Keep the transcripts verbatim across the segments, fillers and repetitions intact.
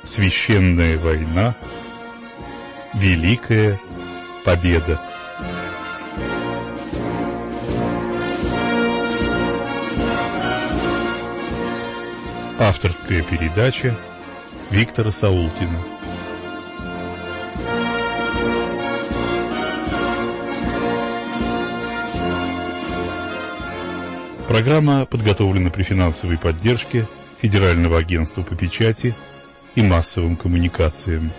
Священная война. Великая победа. Авторская передача Виктора Саулкина. Программа подготовлена при финансовой поддержке Федерального агентства по печати и массовым коммуникациям.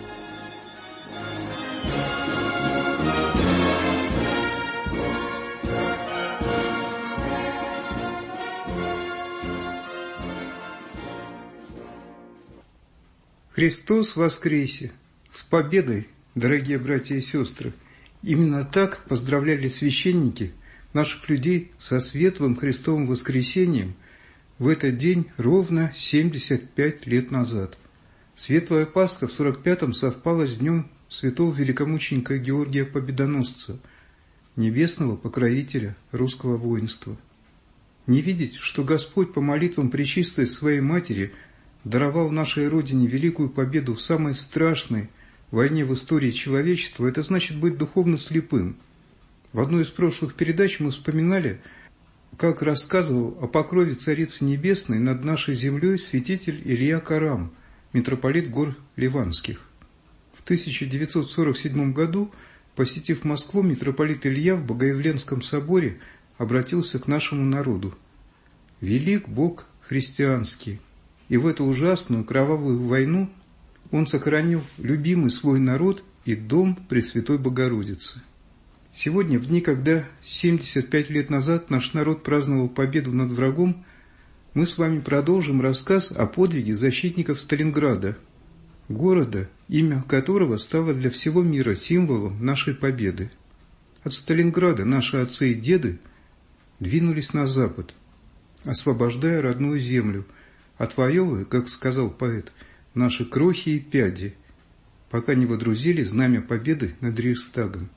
Христос воскресе! С победой, дорогие братья и сестры! Именно так поздравляли священники наших людей со светлым Христовым воскресением в этот день ровно семьдесят пять лет назад. Светлая Пасха в сорок пятом совпала с днем святого великомученика Георгия Победоносца, небесного покровителя русского воинства. Не видеть, что Господь по молитвам Пречистой Своей Матери даровал нашей Родине великую победу в самой страшной войне в истории человечества, это значит быть духовно слепым. В одной из прошлых передач мы вспоминали, как рассказывал о покрове Царицы Небесной над нашей землей святитель Илья Карам, митрополит гор Ливанских. В тысяча девятьсот сорок седьмом году, посетив Москву, митрополит Илья в Богоявленском соборе обратился к нашему народу: «Велик Бог христианский, и в эту ужасную кровавую войну Он сохранил любимый свой народ и дом Пресвятой Богородицы». Сегодня, в дни, когда семьдесят пять лет назад наш народ праздновал победу над врагом, мы с вами продолжим рассказ о подвиге защитников Сталинграда, города, имя которого стало для всего мира символом нашей победы. От Сталинграда наши отцы и деды двинулись на запад, освобождая родную землю, отвоевывая, как сказал поэт, наши крохи и пяди, пока не водрузили знамя победы над Рейхстагом.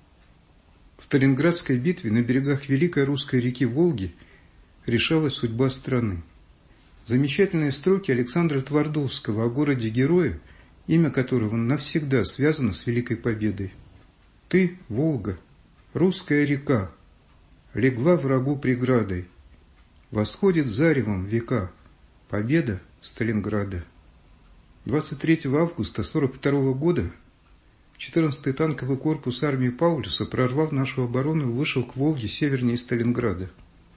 В Сталинградской битве на берегах великой русской реки Волги решалась судьба страны. Замечательные строки Александра Твардовского о городе-герое, имя которого навсегда связано с великой победой. «Ты, Волга, русская река, легла врагу преградой, восходит заревом века, победа Сталинграда». двадцать третьего августа сорок второго года четырнадцатый танковый корпус армии Паулюса, прорвав нашу оборону, вышел к Волге севернее Сталинграда.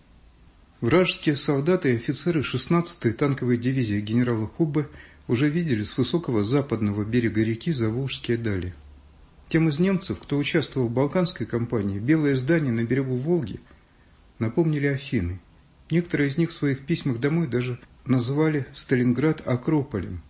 Вражеские солдаты и офицеры шестнадцатой танковой дивизии генерала Хубbe уже видели с высокого западного берега реки заволжские дали. Тем из немцев, кто участвовал в Балканской кампании, белые здания на берегу Волги напомнили Афины. Некоторые из них в своих письмах домой даже назвали Сталинград Акрополем.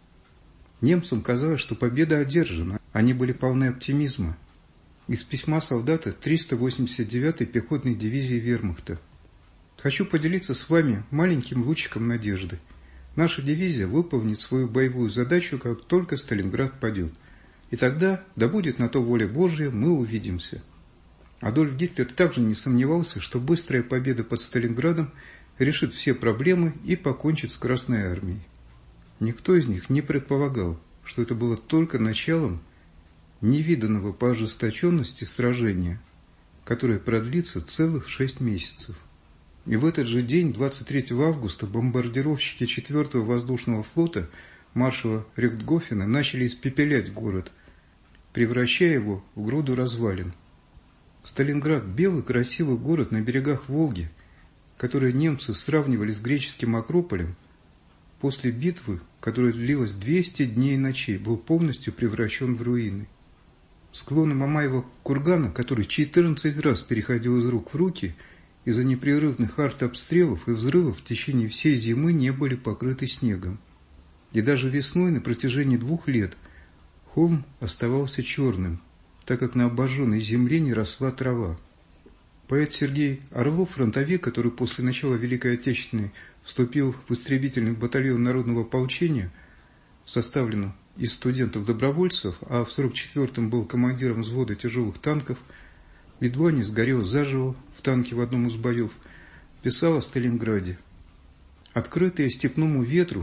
Немцам казалось, что победа одержана, они были полны оптимизма. Из письма солдата триста восемьдесят девятой пехотной дивизии вермахта. Хочу поделиться с вами маленьким лучиком надежды. Наша дивизия выполнит свою боевую задачу, как только Сталинград падет. И тогда, да будет на то воля Божия, мы увидимся. Адольф Гитлер также не сомневался, что быстрая победа под Сталинградом решит все проблемы и покончит с Красной армией. Никто из них не предполагал, что это было только началом невиданного по ожесточенности сражения, которое продлится целых шесть месяцев. И в этот же день, двадцать третьего августа, бомбардировщики четвёртого воздушного флота маршала Рихтгофена начали испепелять город, превращая его в груду развалин. Сталинград – белый красивый город на берегах Волги, который немцы сравнивали с греческим Акрополем, после битвы, которая длилась двести дней и ночей, был полностью превращен в руины. Склоны Мамаева кургана, который четырнадцать раз переходил из рук в руки, из-за непрерывных артобстрелов и взрывов в течение всей зимы не были покрыты снегом. И даже весной на протяжении двух лет холм оставался черным, так как на обожженной земле не росла трава. Поэт Сергей Орлов, фронтовик, который после начала Великой Отечественной вступил в истребительный батальон народного ополчения, составленный из студентов-добровольцев, а в сорок четвёртом был командиром взвода тяжелых танков, едва не сгорел заживо в танке в одном из боев, писал о Сталинграде. Открытые степному ветру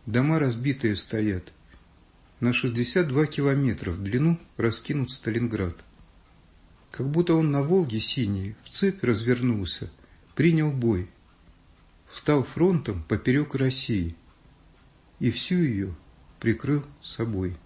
дома разбитые стоят. На шестьдесят два километра в длину раскинут Сталинград. Как будто он на Волге синей в цепь развернулся, принял бой, встал фронтом поперек России и всю ее прикрыл собой.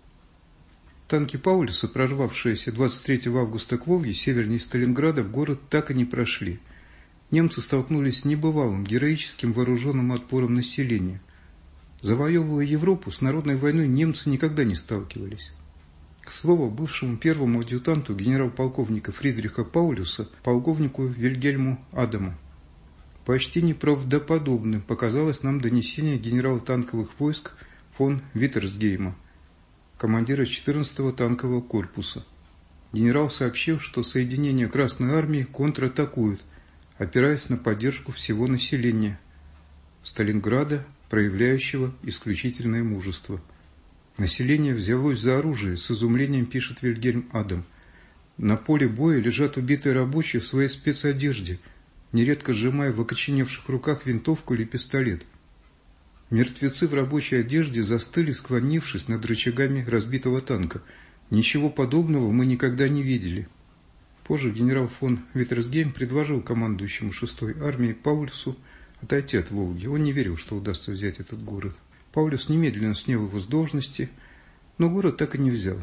Танки Паулюса, прорвавшиеся двадцать третьего августа к Волге, севернее Сталинграда, в город так и не прошли. Немцы столкнулись с небывалым героическим вооруженным отпором населения. Завоевывая Европу, с народной войной немцы никогда не сталкивались. К слову, бывшему первому адъютанту генерал-полковника Фридриха Паулюса, полковнику Вильгельму Адаму, почти неправдоподобным показалось нам донесение генерала танковых войск фон Виттерсгейма, командира четырнадцатого танкового корпуса. Генерал сообщил, что соединения Красной Армии контратакуют, опираясь на поддержку всего населения Сталинграда, проявляющего исключительное мужество. Население взялось за оружие, с изумлением пишет Вильгельм Адам. На поле боя лежат убитые рабочие в своей спецодежде, нередко сжимая в окоченевших руках винтовку или пистолет. Мертвецы в рабочей одежде застыли, склонившись над рычагами разбитого танка. Ничего подобного мы никогда не видели. Позже генерал фон Виттерсгейм предложил командующему шестой армией Паулюсу отойти от Волги. Он не верил, что удастся взять этот город. Паулюс немедленно снял его с должности, но город так и не взял.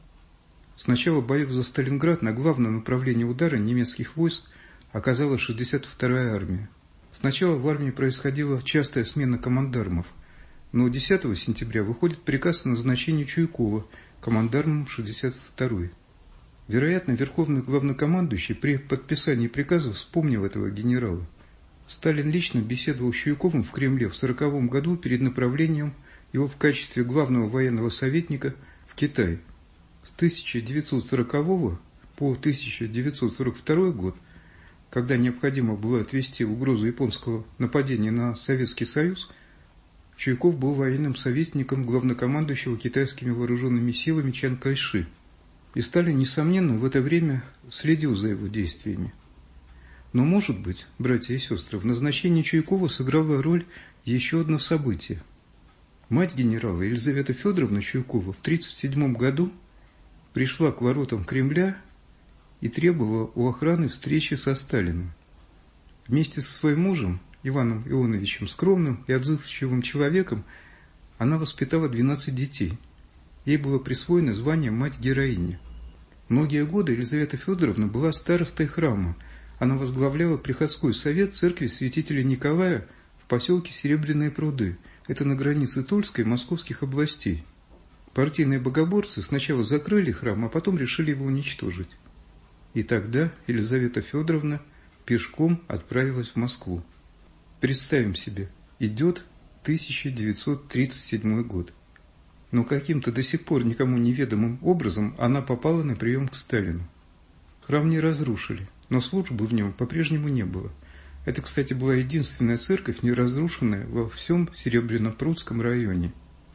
С начала боев за Сталинград на главном направлении удара немецких войск оказалась шестьдесят вторая армия. Сначала в армии происходила частая смена командармов, но десятого сентября выходит приказ о назначении Чуйкова командармом шестьдесят второй. Вероятно, верховный главнокомандующий при подписании приказа вспомнил этого генерала. Сталин лично беседовал с Чуйковым в Кремле в сороковом году перед направлением его в качестве главного военного советника в Китай. С тысяча девятьсот сорокового по тысяча девятьсот сорок второй год, когда необходимо было отвести угрозу японского нападения на Советский Союз, Чуйков был военным советником главнокомандующего китайскими вооруженными силами Чан Кайши. И Сталин, несомненно, в это время следил за его действиями. Но, может быть, братья и сестры, в назначении Чуйкова сыграло роль еще одно событие. Мать генерала Елизавета Федоровна Чуйкова в тысяча девятьсот тридцать седьмом году пришла к воротам Кремля и требовала у охраны встречи со Сталиным. Вместе со своим мужем, Иваном Ионовичем, скромным и отзывчивым человеком, она воспитала двенадцать детей. Ей было присвоено звание «Мать-героиня». Многие годы Елизавета Федоровна была старостой храма. Она возглавляла приходской совет церкви святителя Николая в поселке Серебряные пруды. Это на границе Тульской и Московских областей. Партийные богоборцы сначала закрыли храм, а потом решили его уничтожить. И тогда Елизавета Федоровна пешком отправилась в Москву. Представим себе, идет тысяча девятьсот тридцать седьмой год. Но каким-то до сих пор никому неведомым образом она попала на прием к Сталину. Храм не разрушили, но службы в нем по-прежнему не было. Это, кстати, была единственная церковь, не разрушенная во всем Серебряно-Прудском районе.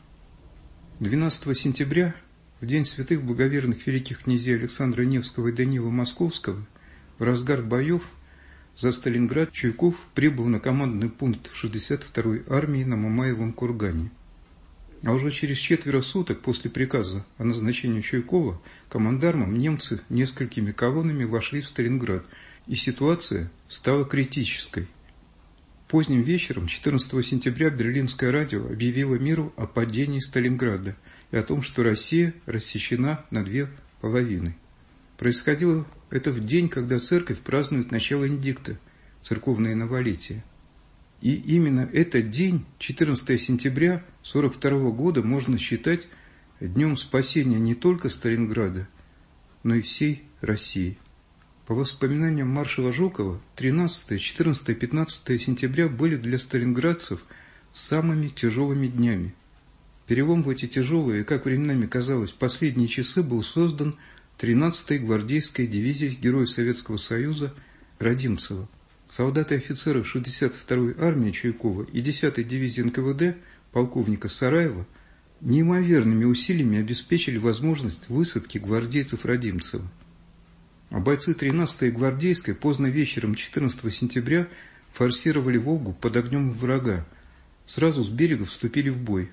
двенадцатого сентября, в день святых благоверных великих князей Александра Невского и Данила Московского, в разгар боев за Сталинград Чуйков прибыл на командный пункт шестьдесят второй армии на Мамаевом кургане. А уже через четверо суток после приказа о назначении Чуйкова командармом немцы несколькими колоннами вошли в Сталинград, и ситуация стала критической. Поздним вечером четырнадцатого сентября Берлинское радио объявило миру о падении Сталинграда и о том, что Россия рассечена на две половины. Происходило это в день, когда церковь празднует начало индикта, церковное новолетие. И именно этот день, четырнадцатого сентября сорок второго года, можно считать днем спасения не только Сталинграда, но и всей России. По воспоминаниям маршала Жукова, тринадцатого, четырнадцатого и пятнадцатого сентября были для сталинградцев самыми тяжелыми днями. Перелом в эти тяжелые, как временами казалось, последние часы был создан тринадцатой гвардейской дивизией Героя Советского Союза Родимцева. Солдаты и офицеры шестьдесят второй армии Чуйкова и десятой дивизии эн ка вэ дэ полковника Сараева неимоверными усилиями обеспечили возможность высадки гвардейцев Родимцева. А бойцы тринадцатой гвардейской поздно вечером четырнадцатого сентября форсировали Волгу под огнем врага, сразу с берега вступили в бой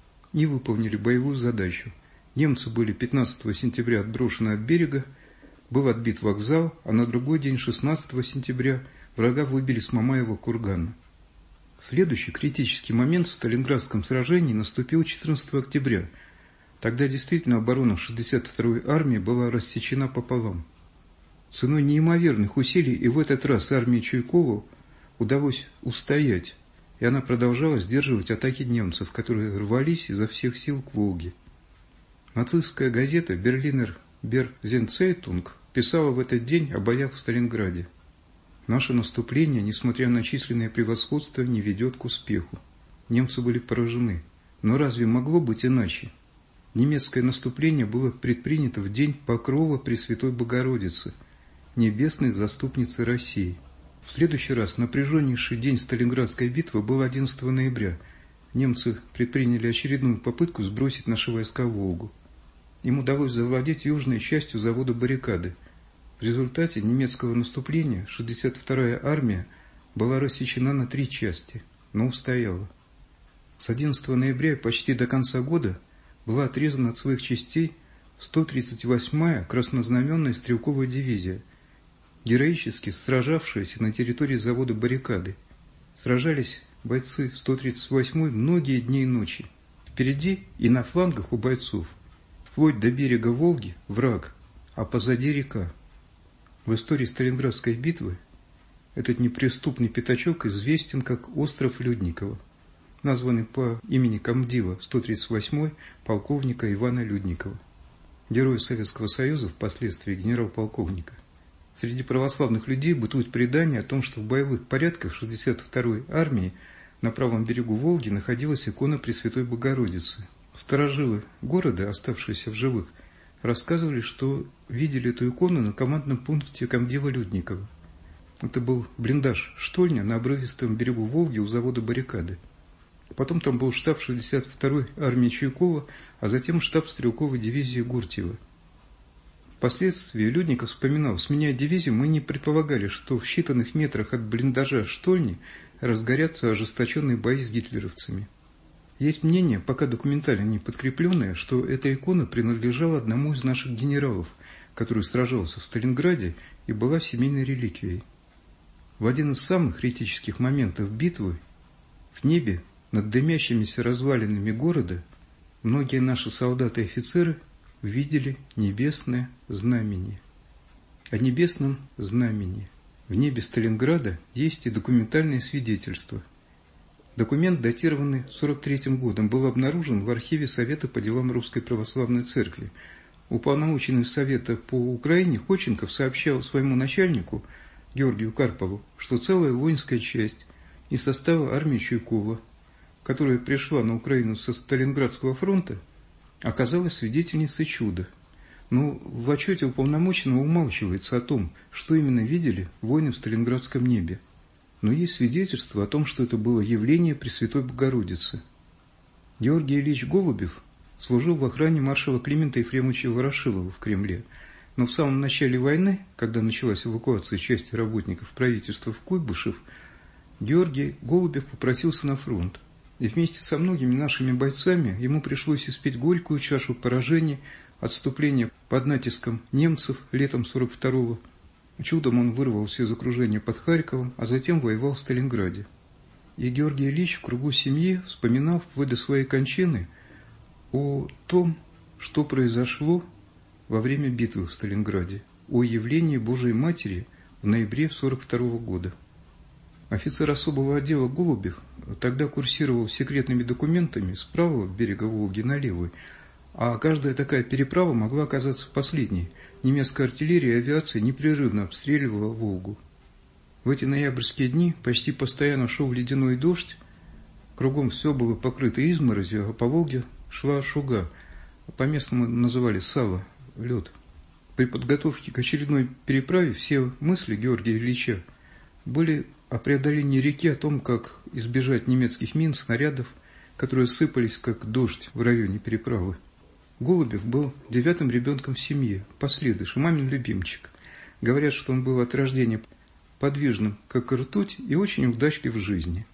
и выполнили боевую задачу. Немцы были пятнадцатого сентября отброшены от берега, был отбит вокзал, а на другой день, шестнадцатого сентября, врага выбили с Мамаева кургана. Следующий критический момент в Сталинградском сражении наступил четырнадцатого октября. Тогда действительно оборона шестьдесят второй армии была рассечена пополам. Ценой неимоверных усилий и в этот раз армии Чуйкова удалось устоять, и она продолжала сдерживать атаки немцев, которые рвались изо всех сил к Волге. Нацистская газета «Берлинер Берзенцейтунг» писала в этот день о боях в Сталинграде. Наше наступление, несмотря на численное превосходство, не ведет к успеху. Немцы были поражены. Но разве могло быть иначе? Немецкое наступление было предпринято в день Покрова Пресвятой Богородицы, небесной заступницы России. В следующий раз напряженнейший день Сталинградской битвы был одиннадцатого ноября. Немцы предприняли очередную попытку сбросить наши войска в Волгу. Им удалось завладеть южной частью завода «Баррикады». В результате немецкого наступления шестьдесят вторая армия была рассечена на три части, но устояла. С одиннадцатого ноября почти до конца года была отрезана от своих частей сто тридцать восьмая краснознаменная стрелковая дивизия, героически сражавшаяся на территории завода «Баррикады». Сражались бойцы сто тридцать восьмой многие дни и ночи. Впереди и на флангах у бойцов, вплоть до берега Волги, враг, а позади река. В истории Сталинградской битвы этот неприступный пятачок известен как остров Людникова, названный по имени комдива сто тридцать восьмой полковника Ивана Людникова, героя Советского Союза, впоследствии генерал-полковника. Среди православных людей бытует предание о том, что в боевых порядках шестьдесят второй армии на правом берегу Волги находилась икона Пресвятой Богородицы. Старожилы города, оставшиеся в живых, рассказывали, что видели эту икону на командном пункте комдива Людникова. Это был блиндаж штольня на обрывистом берегу Волги у завода «Баррикады». Потом там был штаб шестьдесят второй армии Чуйкова, а затем штаб стрелковой дивизии Гуртьева. Впоследствии Людников вспоминал: сменяя дивизию, мы не предполагали, что в считанных метрах от блиндажа штольни разгорятся ожесточенные бои с гитлеровцами. Есть мнение, пока документально не подкрепленное, что эта икона принадлежала одному из наших генералов, который сражался в Сталинграде и была семейной реликвией. В один из самых критических моментов битвы в небе над дымящимися развалинами города многие наши солдаты и офицеры видели небесное знамение. О небесном знамении в небе Сталинграда есть и документальные свидетельства. Документ, датированный сорок третьим годом, был обнаружен в архиве Совета по делам Русской Православной Церкви. Уполномоченный Совета по Украине Ходченков сообщал своему начальнику Георгию Карпову, что целая воинская часть из состава армии Чуйкова, которая пришла на Украину со Сталинградского фронта, оказалась свидетельницей чуда. Но в отчете уполномоченного умалчивается о том, что именно видели воины в Сталинградском небе. Но есть свидетельство о том, что это было явление Пресвятой Богородицы. Георгий Ильич Голубев служил в охране маршала Климента Ефремовича Ворошилова в Кремле, но в самом начале войны, когда началась эвакуация части работников правительства в Куйбышев, Георгий Голубев попросился на фронт, и вместе со многими нашими бойцами ему пришлось испить горькую чашу поражений, отступления под натиском немцев летом сорок второго. Чудом он вырвался из окружения под Харьковом, а затем воевал в Сталинграде. И Георгий Ильич в кругу семьи вспоминал вплоть до своей кончины о том, что произошло во время битвы в Сталинграде, о явлении Божией Матери в ноябре сорок второго года. Офицер особого отдела Голубев тогда курсировал секретными документами с правого берега Волги на левый, а каждая такая переправа могла оказаться последней. Немецкая артиллерия и авиация непрерывно обстреливала Волгу. В эти ноябрьские дни почти постоянно шел ледяной дождь, кругом все было покрыто изморозью, а по Волге шла шуга, по-местному называли сало, лед. При подготовке к очередной переправе все мысли Георгия Ильича были о преодолении реки, о том, как избежать немецких мин, снарядов, которые сыпались как дождь в районе переправы. Голубев был девятым ребенком в семье, последыш, мамин любимчик. Говорят, что он был от рождения подвижным, как ртуть, и очень удачлив в жизни.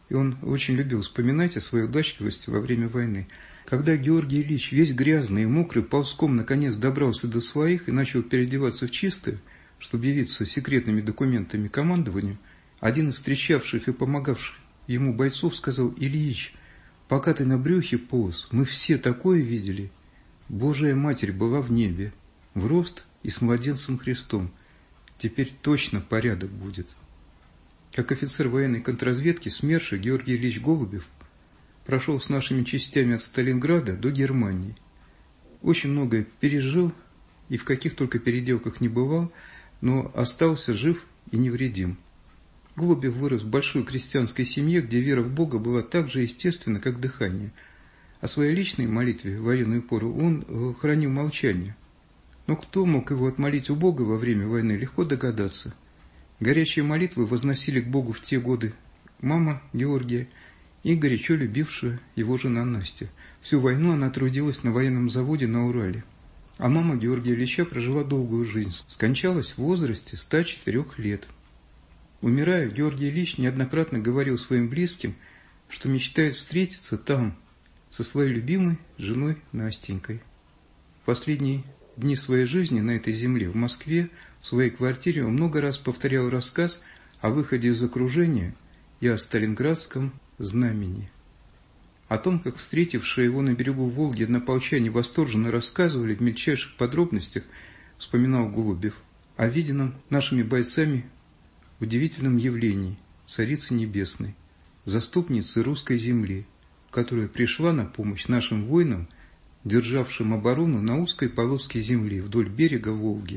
и он очень любил вспоминать о своей удачливости во время войны. Когда Георгий Ильич, весь грязный и мокрый, ползком наконец добрался до своих и начал переодеваться в чистое, чтобы явиться секретными документами командованию, один из встречавших и помогавших ему бойцов сказал: «Ильич, пока ты на брюхе полз, мы все такое видели. Божия Матерь была в небе, в рост и с младенцем Христом. Теперь точно порядок будет». Как офицер военной контрразведки СМЕРШа Георгий Ильич Голубев прошел с нашими частями от Сталинграда до Германии. Очень многое пережил и в каких только переделках не бывал, но остался жив и невредим. Голубев вырос в большой крестьянской семье, где вера в Бога была так же естественна, как дыхание. О своей личной молитве в военную пору он хранил молчание. Но кто мог его отмолить у Бога во время войны, легко догадаться. Горячие молитвы возносили к Богу в те годы мама Георгия и горячо любившая его жена Настя. Всю войну она трудилась на военном заводе на Урале. А мама Георгия Ильича прожила долгую жизнь, скончалась в возрасте ста четырёх лет. Умирая, Георгий Ильич неоднократно говорил своим близким, что мечтает встретиться там, со своей любимой женой Настенькой. В последние дни своей жизни на этой земле, в Москве, в своей квартире, он много раз повторял рассказ о выходе из окружения и о Сталинградском знамени. О том, как встретившие его на берегу Волги однополчане восторженно рассказывали в мельчайших подробностях, вспоминал Голубев, о виденном нашими бойцами удивительном явлении Царицы Небесной, заступницы русской земли, которая пришла на помощь нашим воинам, державшим оборону на узкой полоске земли вдоль берега Волги.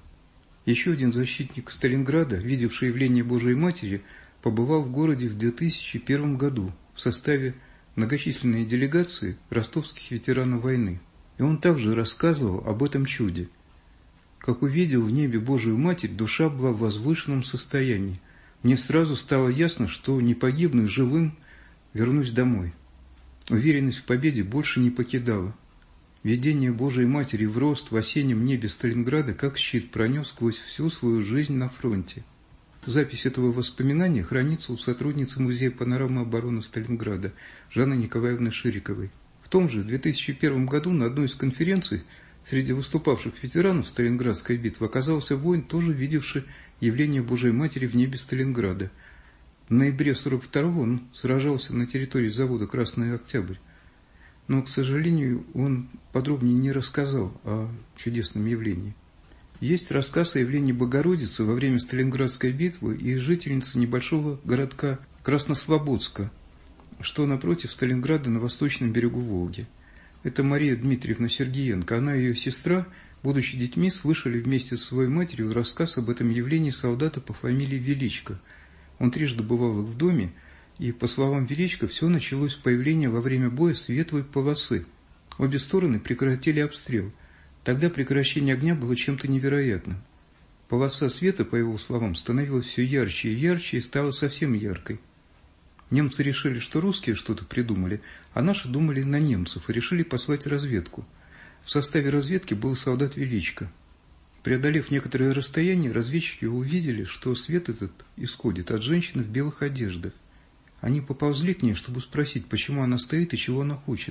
Еще один защитник Сталинграда, видевший явление Божией Матери, побывал в городе в две тысячи первом году в составе многочисленной делегации ростовских ветеранов войны. И он также рассказывал об этом чуде. Как увидел в небе Божию Матерь, душа была в возвышенном состоянии. Мне сразу стало ясно, что не погибну живым, вернусь домой. Уверенность в победе больше не покидала. Видение Божией Матери в рост в осеннем небе Сталинграда как щит пронес сквозь всю свою жизнь на фронте. Запись этого воспоминания хранится у сотрудницы Музея панорамы обороны Сталинграда Жанны Николаевны Шириковой. В том же две тысячи первом году на одной из конференций среди выступавших ветеранов Сталинградской битвы оказался воин, тоже видевший явление Божией Матери в небе Сталинграда. В ноябре сорок второго он сражался на территории завода «Красный Октябрь». Но, к сожалению, он подробнее не рассказал о чудесном явлении. Есть рассказ о явлении Богородицы во время Сталинградской битвы и жительницы небольшого городка Краснослободска, что напротив Сталинграда на восточном берегу Волги. Это Мария Дмитриевна Сергиенко. Она и ее сестра, будучи детьми, слышали вместе со своей матерью рассказ об этом явлении солдата по фамилии Величко. Он трижды бывал их в доме, и, по словам Величко, все началось с появления во время боя светлой полосы. Обе стороны прекратили обстрел. Тогда прекращение огня было чем-то невероятным. Полоса света, по его словам, становилась все ярче и ярче и стала совсем яркой. Немцы решили, что русские что-то придумали, а наши думали на немцев и решили послать разведку. В составе разведки был солдат Величко. Преодолев некоторое расстояние, разведчики увидели, что свет этот исходит от женщины в белых одеждах. Они поползли к ней, чтобы спросить, почему она стоит и чего она хочет.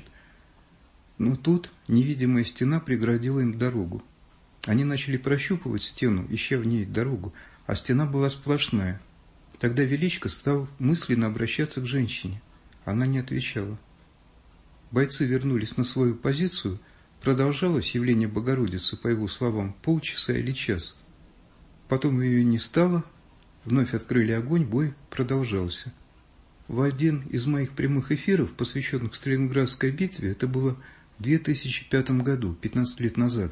Но тут невидимая стена преградила им дорогу. Они начали прощупывать стену, ища в ней дорогу, а стена была сплошная. Тогда Величко стал мысленно обращаться к женщине. Она не отвечала. Бойцы вернулись на свою позицию. Продолжалось явление Богородицы, по его словам, полчаса или час. Потом ее не стало, вновь открыли огонь, бой продолжался. В один из моих прямых эфиров, посвященных Сталинградской битве, это было в две тысячи пятом году, пятнадцать лет назад,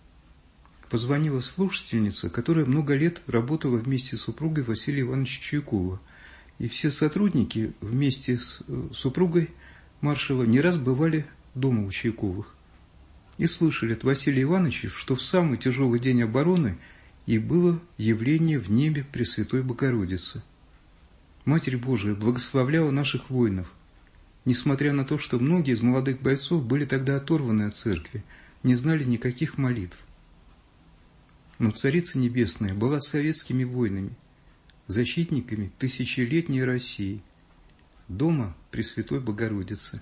позвонила слушательница, которая много лет работала вместе с супругой Василия Ивановича Чуйкова, и все сотрудники вместе с супругой маршала не раз бывали дома у Чуйковых и слышали от Василия Ивановича, что в самый тяжелый день обороны и было явление в небе Пресвятой Богородицы. Матерь Божия благословляла наших воинов, несмотря на то, что многие из молодых бойцов были тогда оторваны от церкви, не знали никаких молитв. Но Царица Небесная была с советскими воинами, защитниками тысячелетней России. дома Пресвятой Богородицы.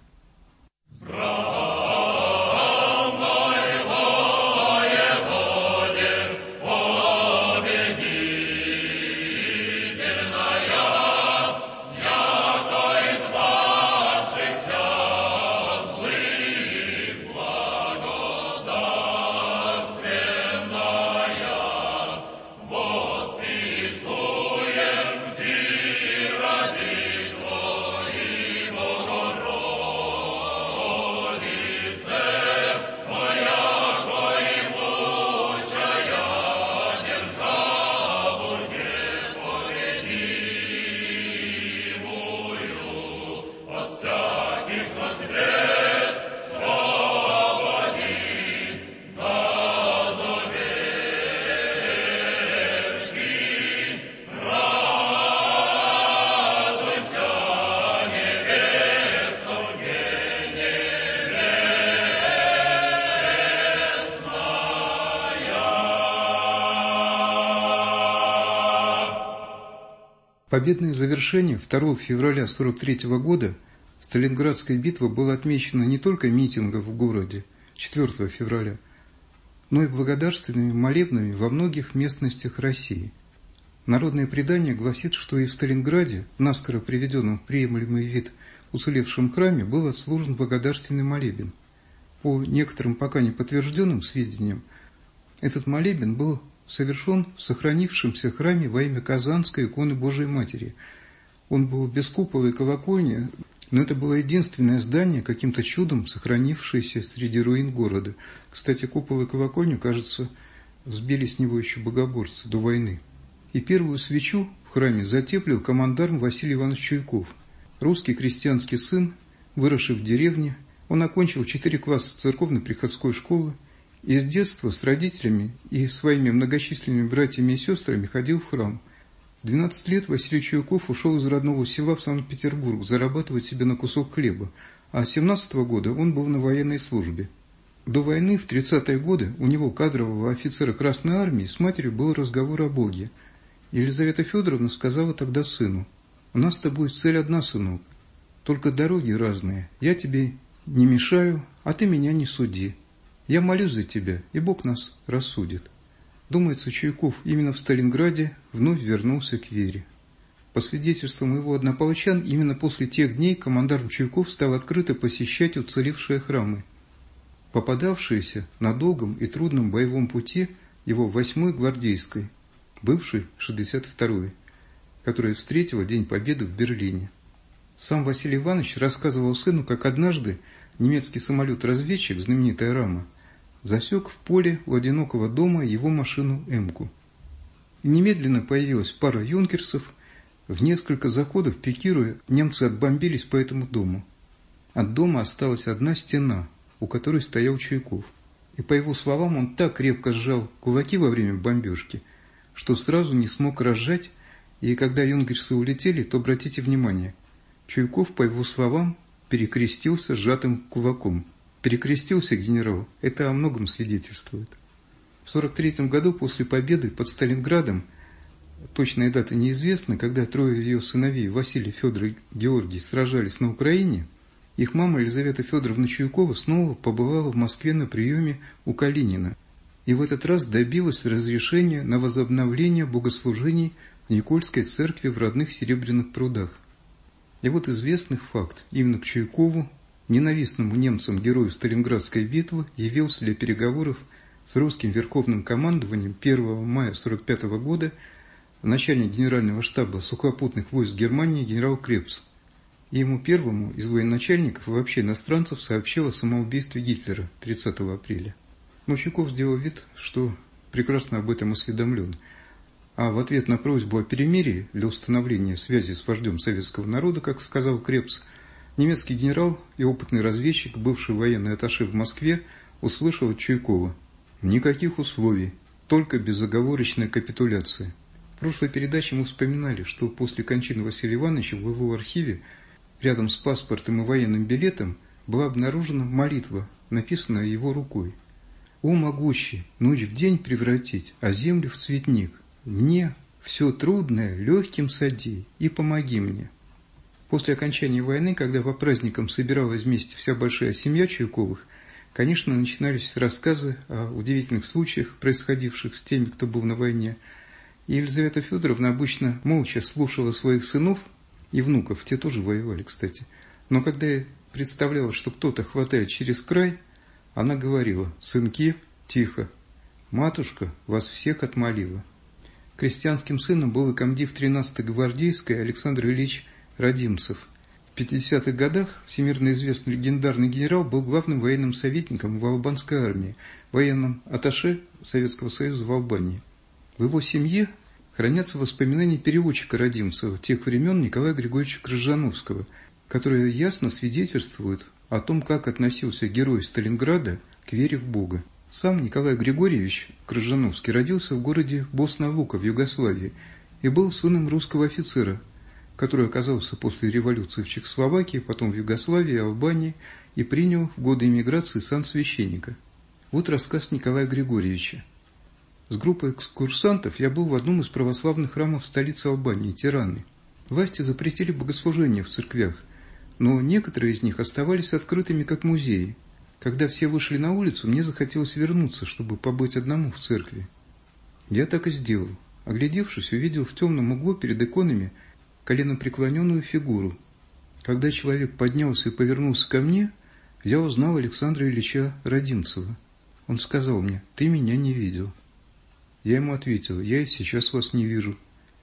Победное завершение второго февраля сорок третьего года Сталинградской битвы было отмечено не только митингом в городе четвёртого февраля, но и благодарственными молебнами во многих местностях России. Народное предание гласит, что и в Сталинграде, в наскоро приведенном в приемлемый вид уцелевшем храме, был отслужен благодарственный молебен. По некоторым пока не подтвержденным сведениям, этот молебен был совершен в сохранившемся храме во имя Казанской иконы Божией Матери. Он был без купола и колокольни, но это было единственное здание, каким-то чудом сохранившееся среди руин города. Кстати, купол и колокольню, кажется, сбили с него еще богоборцы до войны. И первую свечу в храме затеплил командарм Василий Иванович Чуйков. Русский крестьянский сын, выросший в деревне, он окончил четыре класса церковно-приходской школы, и с детства с родителями и своими многочисленными братьями и сестрами ходил в храм. В двенадцать лет Василий Чуйков ушел из родного села в Санкт-Петербург зарабатывать себе на кусок хлеба, а с семнадцатого года он был на военной службе. До войны, в тридцатые годы, у него, кадрового офицера Красной Армии, с матерью был разговор о Боге. Елизавета Федоровна сказала тогда сыну: «У нас с тобой цель одна, сынок, только дороги разные. Я тебе не мешаю, а ты меня не суди. Я молюсь за тебя, и Бог нас рассудит». Думается, Чуйков именно в Сталинграде вновь вернулся к вере. По свидетельствам его однополчан, именно после тех дней командарм Чуйков стал открыто посещать уцелевшие храмы. Попадавшиеся на долгом и трудном боевом пути его восьмой гвардейской, бывшей шестьдесят второй, которая встретила День Победы в Берлине. Сам Василий Иванович рассказывал сыну, как однажды немецкий самолет-разведчик, знаменитая «Рама», засек в поле у одинокого дома его машину «Эмку». И немедленно появилась пара юнкерсов. В несколько заходов, пикируя, немцы отбомбились по этому дому. От дома осталась одна стена, у которой стоял Чуйков. И, по его словам, он так крепко сжал кулаки во время бомбежки, что сразу не смог разжать, и когда юнкерсы улетели, то, обратите внимание, Чуйков, по его словам, перекрестился сжатым кулаком. Перекрестился генерал, это о многом свидетельствует. В сорок третьем году, после победы под Сталинградом, точная дата неизвестна, когда трое ее сыновей, Василий, Федор и Георгий, сражались на Украине, их мама Елизавета Федоровна Чуйкова снова побывала в Москве на приеме у Калинина, и в этот раз добилась разрешения на возобновление богослужений в Никольской церкви в родных Серебряных прудах. И вот известный факт, именно к Чуйкову, ненавистному немцам герою Сталинградской битвы, явился для переговоров с русским верховным командованием первого мая сорок пятого года начальник генерального штаба сухопутных войск Германии генерал Крепс. И ему первому из военачальников и вообще иностранцев сообщил о самоубийстве Гитлера тридцатого апреля. Но Чуйков сделал вид, что прекрасно об этом осведомлен. А в ответ на просьбу о перемирии для установления связи с вождем советского народа, как сказал Крепс, немецкий генерал и опытный разведчик, бывший военный атташе в Москве, услышал от Чуйкова: «Никаких условий, только безоговорочная капитуляция». В прошлой передаче мы вспоминали, что после кончины Василия Ивановича в его архиве рядом с паспортом и военным билетом была обнаружена молитва, написанная его рукой: «О могущий, ночь в день превратить, а землю в цветник, мне все трудное легким сади и помоги мне». После окончания войны, когда по праздникам собиралась вместе вся большая семья Чуйковых, конечно, начинались рассказы о удивительных случаях, происходивших с теми, кто был на войне. И Елизавета Федоровна обычно молча слушала своих сынов и внуков, те тоже воевали, кстати. Но когда я представляла, что кто-то хватает через край, она говорила: «Сынки, тихо, матушка вас всех отмолила». Крестьянским сыном был и комдив тринадцатой гвардейской Александр Ильич Родимцев. В пятидесятых годах всемирно известный легендарный генерал был главным военным советником в албанской армии, военным атташе Советского Союза в Албании. В его семье хранятся воспоминания переводчика Родимцева тех времен Николая Григорьевича Крыжановского, которые ясно свидетельствуют о том, как относился герой Сталинграда к вере в Бога. Сам Николай Григорьевич Крыжановский родился в городе Босна-Лука в Югославии и был сыном русского офицера, который оказался после революции в Чехословакии, потом в Югославии, Албании и принял в годы эмиграции сан священника. Вот рассказ Николая Григорьевича. С группой экскурсантов я был в одном из православных храмов столицы Албании, Тираны. Власти запретили богослужения в церквях, но некоторые из них оставались открытыми как музеи. Когда все вышли на улицу, мне захотелось вернуться, чтобы побыть одному в церкви. Я так и сделал. Оглядевшись, увидел в темном углу перед иконами коленопреклоненную фигуру. Когда человек поднялся и повернулся ко мне, я узнал Александра Ильича Родимцева. Он сказал мне: «Ты меня не видел». Я ему ответил: «Я и сейчас вас не вижу».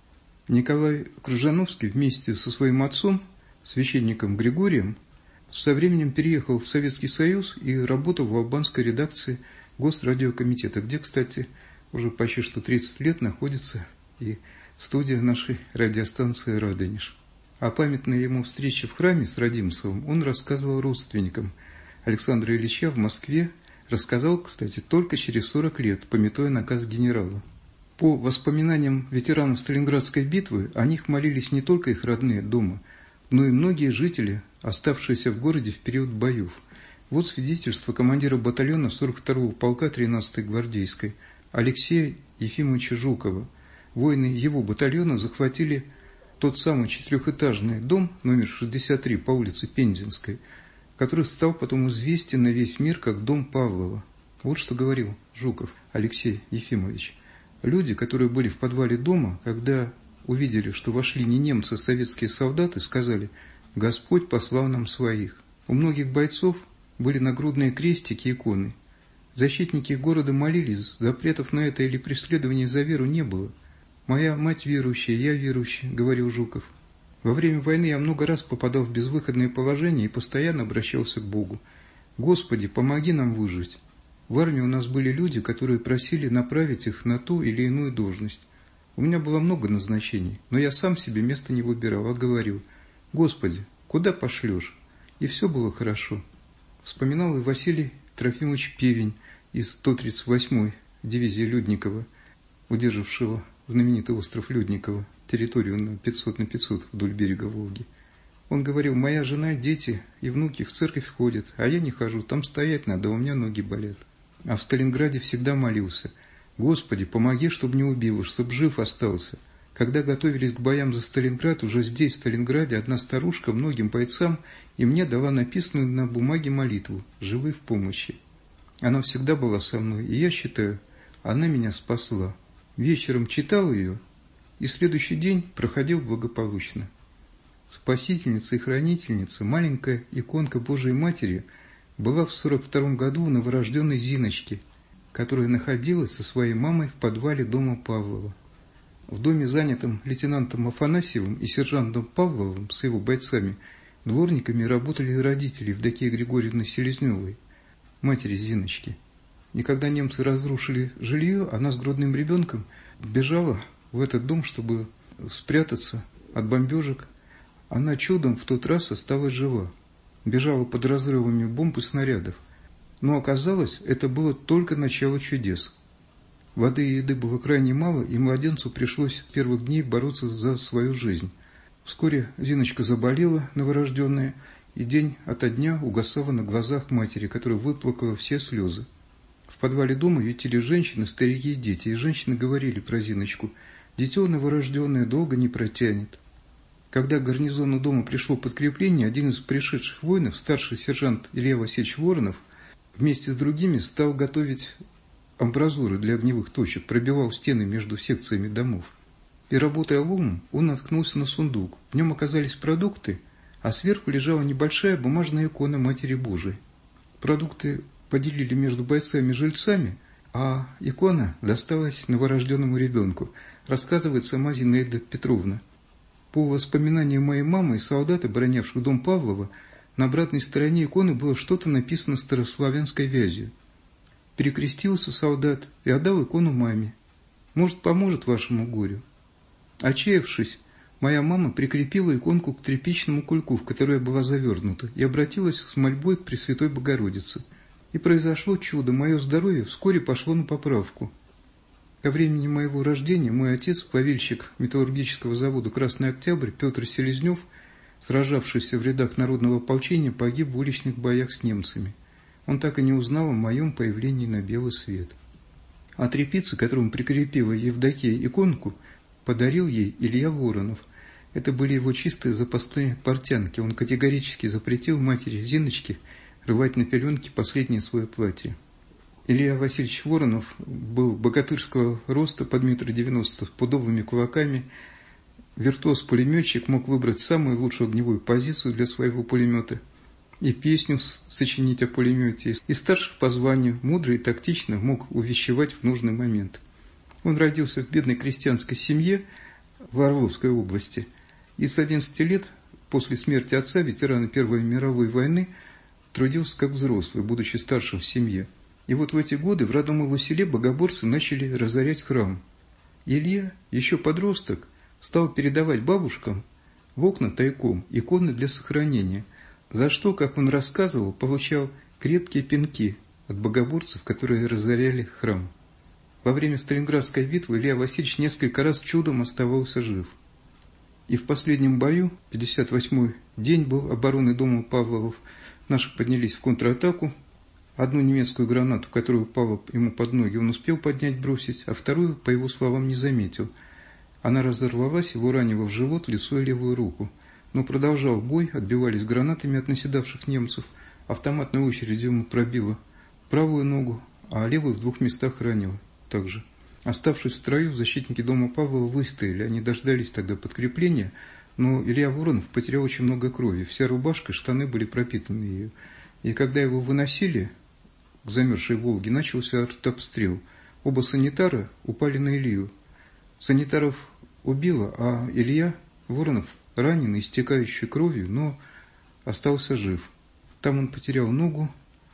Николай Крыжановский вместе со своим отцом, священником Григорием, со временем переехал в Советский Союз и работал в албанской редакции Госрадиокомитета, где, кстати, уже почти что тридцать лет находится и студия нашей радиостанции «Радонеж». О памятной ему встрече в храме с Родимцевым он рассказывал родственникам Александра Ильича в Москве, рассказал, кстати, только через сорок лет, памятуя наказ генерала. По воспоминаниям ветеранов Сталинградской битвы, о них молились не только их родные дома, но и многие жители, оставшиеся в городе в период боев. Вот свидетельство командира батальона сорок второго полка тринадцатой гвардейской Алексея Ефимовича Жукова. Воины его батальона захватили тот самый четырехэтажный дом номер шестьдесят три по улице Пензенской, который стал потом известен на весь мир как дом Павлова. Вот что говорил Жуков Алексей Ефимович. Люди, которые были в подвале дома, когда увидели, что вошли не немцы, а советские солдаты, сказали: «Господь послал нам своих». У многих бойцов были нагрудные крестики и иконы. Защитники города молились, запретов на это или преследования за веру не было. «Моя мать верующая, я верующий», — говорил Жуков. Во время войны я много раз попадал в безвыходное положение и постоянно обращался к Богу. «Господи, помоги нам выжить». В армии у нас были люди, которые просили направить их на ту или иную должность. У меня было много назначений, но я сам себе место не выбирал, а говорил: «Господи, куда пошлешь?» И все было хорошо. Вспоминал и Василий Трофимович Певень из сто тридцать восьмой дивизии Людникова, удержавшего знаменитый остров Людникова, территорию на пятьсот на пятьсот вдоль берега Волги. Он говорил: «Моя жена, дети и внуки в церковь ходят, а я не хожу, там стоять надо, у меня ноги болят». А в Сталинграде всегда молился: «Господи, помоги, чтобы не убило, чтобы жив остался». Когда готовились к боям за Сталинград, уже здесь, в Сталинграде, одна старушка многим бойцам и мне дала написанную на бумаге молитву «Живы в помощи». Она всегда была со мной, и я считаю, она меня спасла. Вечером читал ее, и следующий день проходил благополучно. Спасительница и хранительница, маленькая иконка Божией Матери, была в сорок втором году у новорожденной Зиночки, которая находилась со своей мамой в подвале дома Павлова. В доме, занятом лейтенантом Афанасьевым и сержантом Павловым с его бойцами, дворниками работали родители Евдокии Григорьевны Селезневой, матери Зиночки. И когда немцы разрушили жилье, она с грудным ребенком бежала в этот дом, чтобы спрятаться от бомбежек. Она чудом в тот раз осталась жива. Бежала под разрывами бомб и снарядов. Но оказалось, это было только начало чудес. Воды и еды было крайне мало, и младенцу пришлось с первых дней бороться за свою жизнь. Вскоре Зиночка заболела, новорожденная, и день ото дня угасала на глазах матери, которая выплакала все слезы. В подвале дома ютили женщины, старики и дети, и женщины говорили про Зиночку: «Дитё новорожденное долго не протянет». Когда к гарнизону дома пришло подкрепление, один из пришедших воинов, старший сержант Илья Васильевич Воронов, вместе с другими стал готовить амбразуры для огневых точек, пробивал стены между секциями домов. И, работая ломом, он наткнулся на сундук. В нем оказались продукты, а сверху лежала небольшая бумажная икона Матери Божией. Продукты поделили между бойцами-жильцами, а икона досталась новорожденному ребенку, рассказывает сама Зинаида Петровна. По воспоминаниям моей мамы и солдат, оборонявших дом Павлова, на обратной стороне иконы было что-то написано старославянской вязью. Перекрестился солдат и отдал икону маме. Может, поможет вашему горю. Отчаявшись, моя мама прикрепила иконку к тряпичному кульку, в которое была завернута, и обратилась с мольбой к Пресвятой Богородице. И произошло чудо, мое здоровье вскоре пошло на поправку. Ко времени моего рождения мой отец, плавильщик металлургического завода «Красный Октябрь» Петр Селезнев, сражавшийся в рядах народного ополчения, погиб в уличных боях с немцами. Он так и не узнал о моем появлении на белый свет. А тряпицы, которому прикрепила Евдокия иконку, подарил ей Илья Воронов. Это были его чистые запасные портянки. Он категорически запретил матери Зиночке рвать на пеленке последнее свое платье. Илья Васильевич Воронов был богатырского роста под метр девяносто, с пудовыми кулаками. Виртуоз-пулеметчик мог выбрать самую лучшую огневую позицию для своего пулемета и песню сочинить о пулемете. И старших по званию, мудро и тактично мог увещевать в нужный момент. Он родился в бедной крестьянской семье в Орловской области и с одиннадцати лет, после смерти отца, ветерана Первой мировой войны, трудился как взрослый, будучи старшим в семье. И вот в эти годы в родном его селе богоборцы начали разорять храм. Илья, еще подросток, стал передавать бабушкам в окна тайком иконы для сохранения, за что, как он рассказывал, получал крепкие пинки от богоборцев, которые разоряли храм. Во время Сталинградской битвы Илья Васильевич несколько раз чудом оставался жив. И в последнем бою, пятьдесят восьмой день был обороны дома Павловых, наши поднялись в контратаку. Одну немецкую гранату, которая упала ему под ноги, он успел поднять, бросить, а вторую, по его словам, не заметил. Она разорвалась, его ранила в живот, лицо и левую руку. Но продолжал бой, отбивались гранатами от наседавших немцев. Автоматной очередью ему пробило правую ногу, а левую в двух местах ранило также. Оставшись в строю, защитники дома Павлова выстояли. Они дождались тогда подкрепления, но Илья Воронов потерял очень много крови. Вся рубашка и штаны были пропитаны ею. И когда его выносили к замерзшей Волге, начался артобстрел. Оба санитара упали на Илью. Санитаров убило, а Илья Воронов, раненый, истекающий кровью, но остался жив. Там он потерял ногу,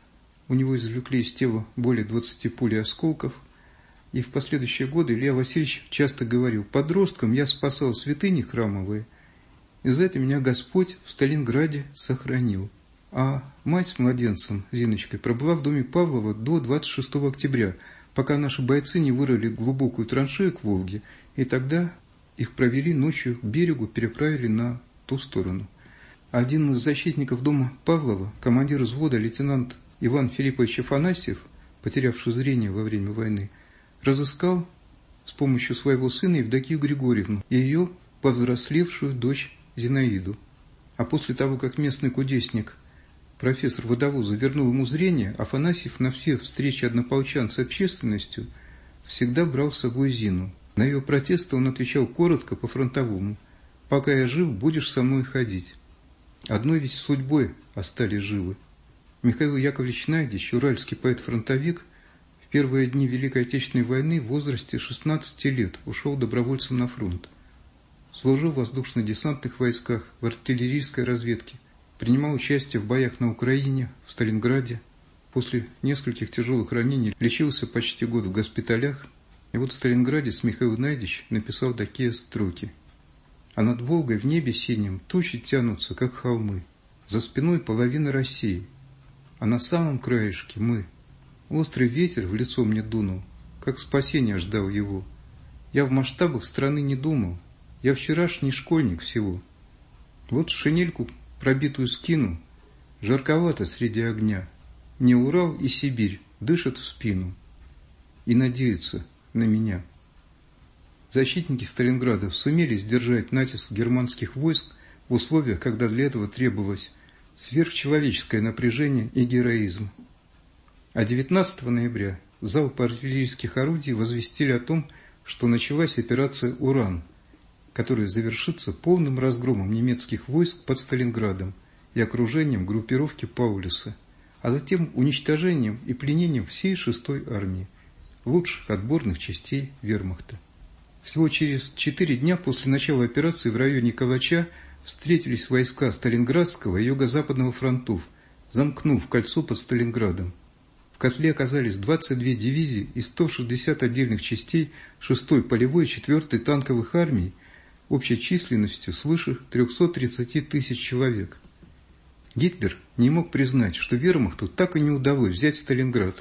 у него извлекли из тела более двадцати пуль и осколков. И в последующие годы Илья Васильевич часто говорил: подростком я спасал святыни храмовые, и за это меня Господь в Сталинграде сохранил. А мать с младенцем, Зиночкой, пробыла в доме Павлова до двадцать шестого октября, пока наши бойцы не вырыли глубокую траншею к Волге, и тогда их провели ночью к берегу, переправили на ту сторону. Один из защитников дома Павлова, командир взвода лейтенант Иван Филиппович Афанасьев, потерявший зрение во время войны, разыскал с помощью своего сына Евдокию Григорьевну и ее повзрослевшую дочь Зинаиду. А после того, как местный кудесник, профессор водовоза, вернул ему зрение, Афанасьев на все встречи однополчан с общественностью всегда брал с собой Зину. На ее протесты он отвечал коротко, по-фронтовому: «Пока я жив, будешь со мной ходить». Одной ведь судьбой остались живы. Михаил Яковлевич Найдич, уральский поэт-фронтовик, в первые дни Великой Отечественной войны в возрасте шестнадцати лет ушел добровольцем на фронт. Служил в воздушно-десантных войсках, в артиллерийской разведке, принимал участие в боях на Украине, в Сталинграде. После нескольких тяжелых ранений лечился почти год в госпиталях. И вот в Сталинграде с Михаил Найдич написал такие строки: «А над Волгой в небе синем тучи тянутся, как холмы. За спиной половина России, а на самом краешке мы. Острый ветер в лицо мне дунул, как спасения ждал его. Я в масштабах страны не думал, я вчерашний школьник всего. Вот шинельку пробитую скину, жарковато среди огня. Не Урал и Сибирь дышат в спину и надеются на меня». Защитники Сталинграда сумели сдержать натиск германских войск в условиях, когда для этого требовалось сверхчеловеческое напряжение и героизм. А девятнадцатого ноября залпы артиллерийских орудий возвестили о том, что началась операция «Уран», которая завершится полным разгромом немецких войск под Сталинградом и окружением группировки Паулюса, а затем уничтожением и пленением всей шестой армии, лучших отборных частей вермахта. Всего через четыре дня после начала операции в районе Калача встретились войска Сталинградского и Юго-Западного фронтов, замкнув кольцо под Сталинградом. В котле оказались двадцать две дивизии и сто шестьдесят отдельных частей шестой полевой и четвёртой танковых армий общей численностью свыше трёхсот тридцати тысяч человек. Гитлер не мог признать, что вермахту так и не удалось взять Сталинград.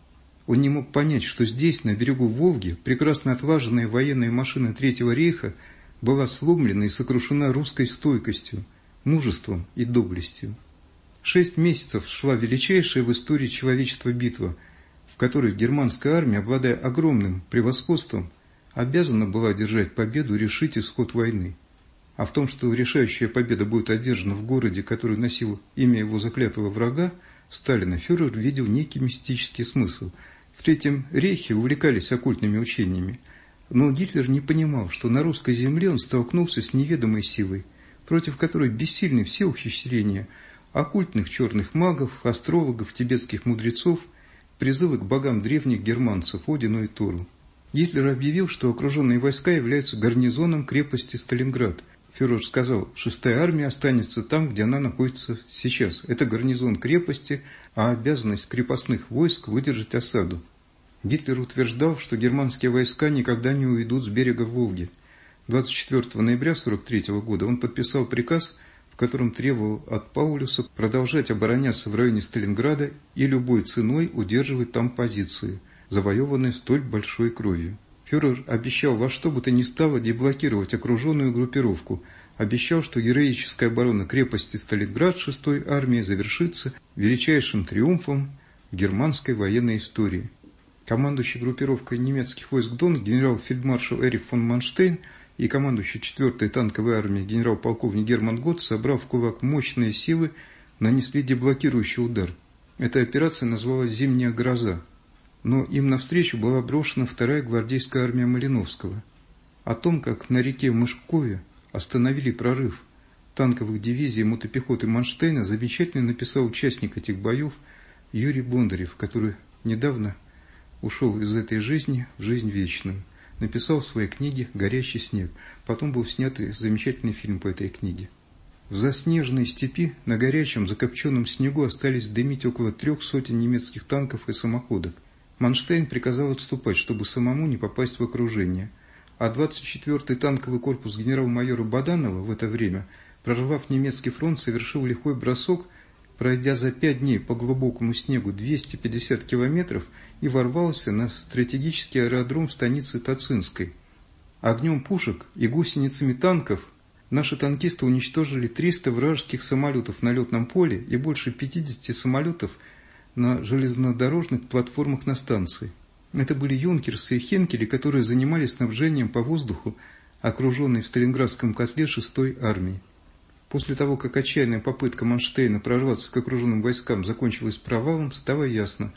Он не мог понять, что здесь, на берегу Волги, прекрасно отлаженная военная машина Третьего рейха была сломлена и сокрушена русской стойкостью, мужеством и доблестью. Шесть месяцев шла величайшая в истории человечества битва, в которой германская армия, обладая огромным превосходством, обязана была одержать победу и решить исход войны. А в том, что решающая победа будет одержана в городе, который носил имя его заклятого врага, Сталина, фюрер видел некий мистический смысл. В Третьем рейхе увлекались оккультными учениями, но Гитлер не понимал, что на русской земле он столкнулся с неведомой силой, против которой бессильны все ухищрения оккультных черных магов, астрологов, тибетских мудрецов, призывы к богам древних германцев, Одину и Тору. Гитлер объявил, что окруженные войска являются гарнизоном крепости Сталинград. Фюрер сказал, шестая армия останется там, где она находится сейчас. Это гарнизон крепости, а обязанность крепостных войск выдержать осаду. Гитлер утверждал, что германские войска никогда не уйдут с берега Волги. двадцать четвёртого ноября тысяча девятьсот сорок третьего года он подписал приказ, в котором требовал от Паулюса продолжать обороняться в районе Сталинграда и любой ценой удерживать там позиции, завоеванные столь большой кровью. Фюрер обещал во что бы то ни стало деблокировать окруженную группировку, обещал, что героическая оборона крепости Сталинград шестой армии завершится величайшим триумфом германской военной истории. Командующий группировкой немецких войск Дон генерал-фельдмаршал Эрих фон Манштейн и командующий четвёртой танковой армией генерал-полковник Герман Гот, собрав в кулак мощные силы, нанесли деблокирующий удар. Эта операция называлась «Зимняя гроза». Но им навстречу была брошена вторая гвардейская армия Малиновского. О том, как на реке Мышкове остановили прорыв танковых дивизий и мотопехоты Манштейна, замечательно написал участник этих боев Юрий Бондарев, который недавно ушел из этой жизни в жизнь вечную. Написал в своей книге «Горящий снег». Потом был снят замечательный фильм по этой книге. В заснеженной степи на горячем закопченном снегу остались дымить около трех сотен немецких танков и самоходок. Манштейн приказал отступать, чтобы самому не попасть в окружение, а двадцать четвёртый танковый корпус генерал-майора Баданова в это время, прорвав немецкий фронт, совершил лихой бросок, пройдя за пять дней по глубокому снегу двести пятьдесят километров и ворвался на стратегический аэродром станицы Тацинской. Огнем пушек и гусеницами танков наши танкисты уничтожили триста вражеских самолетов на летном поле и больше пятидесяти самолетов на железнодорожных платформах на станции. Это были юнкерсы и хенкели, которые занимались снабжением по воздуху окруженной в Сталинградском котле шестой армии. После того, как отчаянная попытка Манштейна прорваться к окруженным войскам закончилась провалом, стало ясно,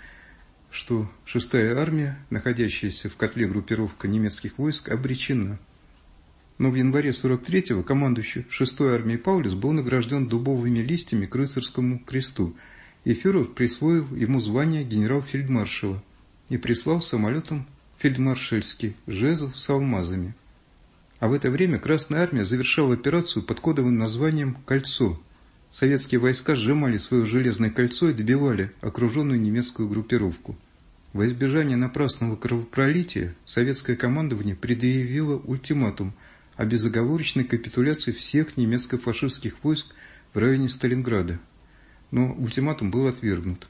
что шестая армия, находящаяся в котле группировка немецких войск, обречена. Но в январе сорок третьего командующий шестой армией Паулюс был награжден дубовыми листьями к рыцарскому кресту, и фюрер присвоил ему звание генерал-фельдмаршала и прислал самолетом фельдмаршальский жезл с алмазами. А в это время Красная армия завершала операцию под кодовым названием «Кольцо». Советские войска сжимали свое железное кольцо и добивали окруженную немецкую группировку. Во избежание напрасного кровопролития советское командование предъявило ультиматум о безоговорочной капитуляции всех немецко-фашистских войск в районе Сталинграда. Но ультиматум был отвергнут.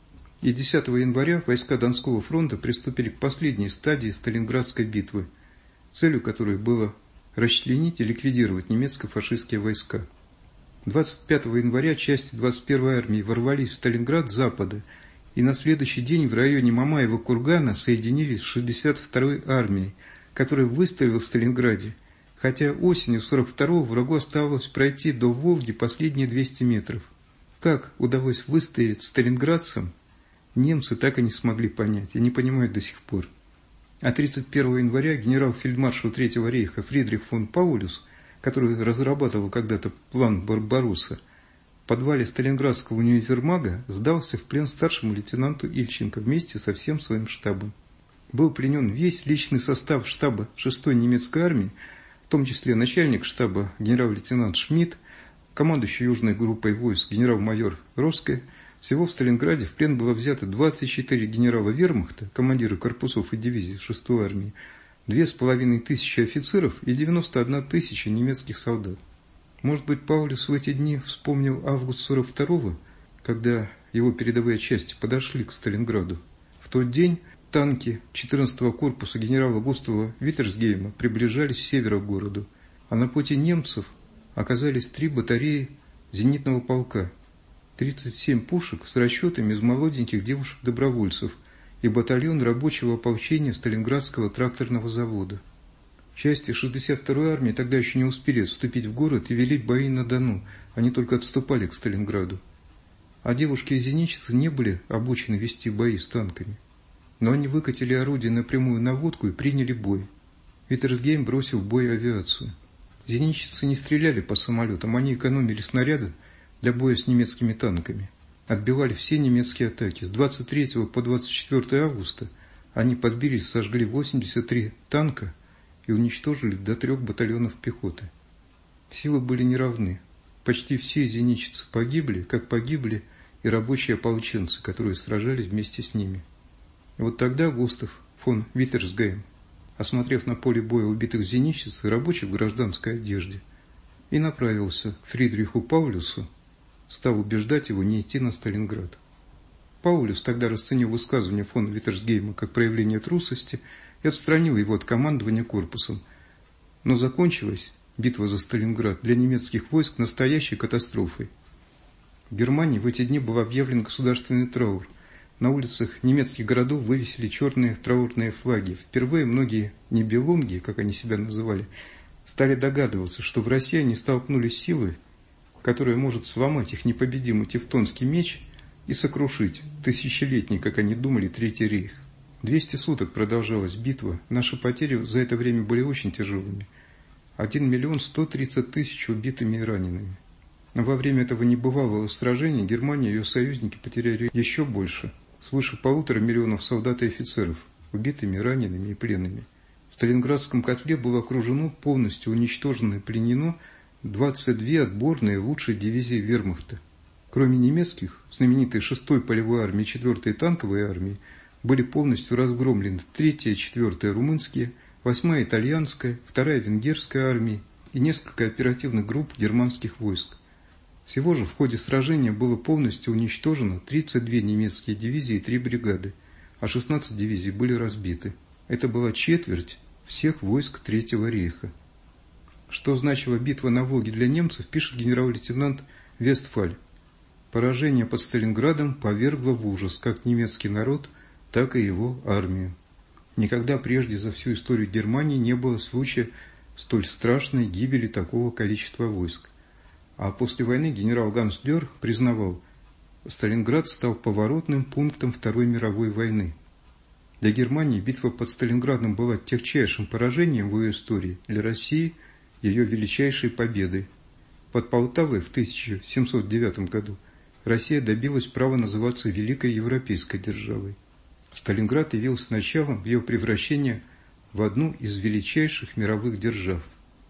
И десятого января войска Донского фронта приступили к последней стадии Сталинградской битвы, целью которой было расчленить и ликвидировать немецко-фашистские войска. двадцать пятого января части двадцать первой армии ворвались в Сталинград с запада, и на следующий день в районе Мамаева кургана соединились с шестьдесят второй армией, который выстоял в Сталинграде, хотя осенью сорок второго врагу оставалось пройти до Волги последние двести метров. Как удалось выстоять сталинградцам, немцы так и не смогли понять и не понимают до сих пор. А тридцать первого января генерал-фельдмаршал Третьего рейха Фридрих фон Паулюс, который разрабатывал когда-то план Барбаросса, в подвале Сталинградского универмага сдался в плен старшему лейтенанту Ильченко вместе со всем своим штабом. Был пленен весь личный состав штаба шестой немецкой армии, в том числе начальник штаба генерал-лейтенант Шмидт, командующий южной группой войск генерал-майор Роске. Всего в Сталинграде в плен было взято двадцать четыре генерала вермахта, командиры корпусов и дивизий шестой армии, две с половиной тысячи офицеров и девяносто одна тысяча немецких солдат. Может быть, Паулюс в эти дни вспомнил август сорок второго, когда его передовые части подошли к Сталинграду. В тот день танки четырнадцатого корпуса генерала Густава Виттерсгейма приближались с севера к городу, а на пути немцев оказались три батареи зенитного полка, тридцать семь пушек с расчетами из молоденьких девушек-добровольцев и батальон рабочего ополчения Сталинградского тракторного завода. Части шестьдесят второй армии тогда еще не успели вступить в город и вели бои на Дону, они только отступали к Сталинграду. А девушки и зенитчицы не были обучены вести бои с танками. Но они выкатили орудие на прямую наводку и приняли бой. Виттерсгейм бросил в бой авиацию. Зенитчицы не стреляли по самолетам, они экономили снаряды для боя с немецкими танками. Отбивали все немецкие атаки. С двадцать третьего по двадцать четвёртое августа они подбили и сожгли восемьдесят три танка и уничтожили до трех батальонов пехоты. Силы были неравны. Почти все зенитчицы погибли, как погибли и рабочие ополченцы, которые сражались вместе с ними. И вот тогда Густав фон Виттерсгейм, осмотрев на поле боя убитых зенитчиц и рабочих в гражданской одежде, и направился к Фридриху Паулюсу, стал убеждать его не идти на Сталинград. Паулюс тогда расценил высказывание фон Виттерсгейма как проявление трусости и отстранил его от командования корпусом. Но закончилась битва за Сталинград для немецких войск настоящей катастрофой. В Германии в эти дни был объявлен государственный траур. На улицах немецких городов вывесили черные траурные флаги. Впервые многие нибелунги, как они себя называли, стали догадываться, что в России они столкнулись с силой, которая может сломать их непобедимый тевтонский меч и сокрушить тысячелетний, как они думали, Третий рейх. Двести суток продолжалась битва. Наши потери за это время были очень тяжелыми. Один миллион сто тридцать тысяч убитыми и ранеными. Но во время этого небывалого сражения Германия и ее союзники потеряли еще больше. Свыше полутора миллионов солдат и офицеров, убитыми, ранеными и пленными. В Сталинградском котле было окружено, полностью уничтожено и пленено двадцать две отборные лучшие дивизии вермахта. Кроме немецких, знаменитой шестой полевой армии и четвёртой танковой армии были полностью разгромлены третья и четвёртая румынские, восьмая итальянская, вторая венгерская армии и несколько оперативных групп германских войск. Всего же в ходе сражения было полностью уничтожено тридцать две немецкие дивизии и три бригады, а шестнадцать дивизий были разбиты. Это была четверть всех войск Третьего рейха. Что значила битва на Волге для немцев, пишет генерал-лейтенант Вестфаль. Поражение под Сталинградом повергло в ужас как немецкий народ, так и его армию. Никогда прежде за всю историю Германии не было случая столь страшной гибели такого количества войск. А после войны генерал Ганс Дёр признавал, Сталинград стал поворотным пунктом Второй мировой войны. Для Германии битва под Сталинградом была тягчайшим поражением в ее истории, для России – ее величайшей победой. Под Полтавой в тысяча семьсот девятом году Россия добилась права называться Великой Европейской державой. Сталинград явился началом ее превращения в одну из величайших мировых держав.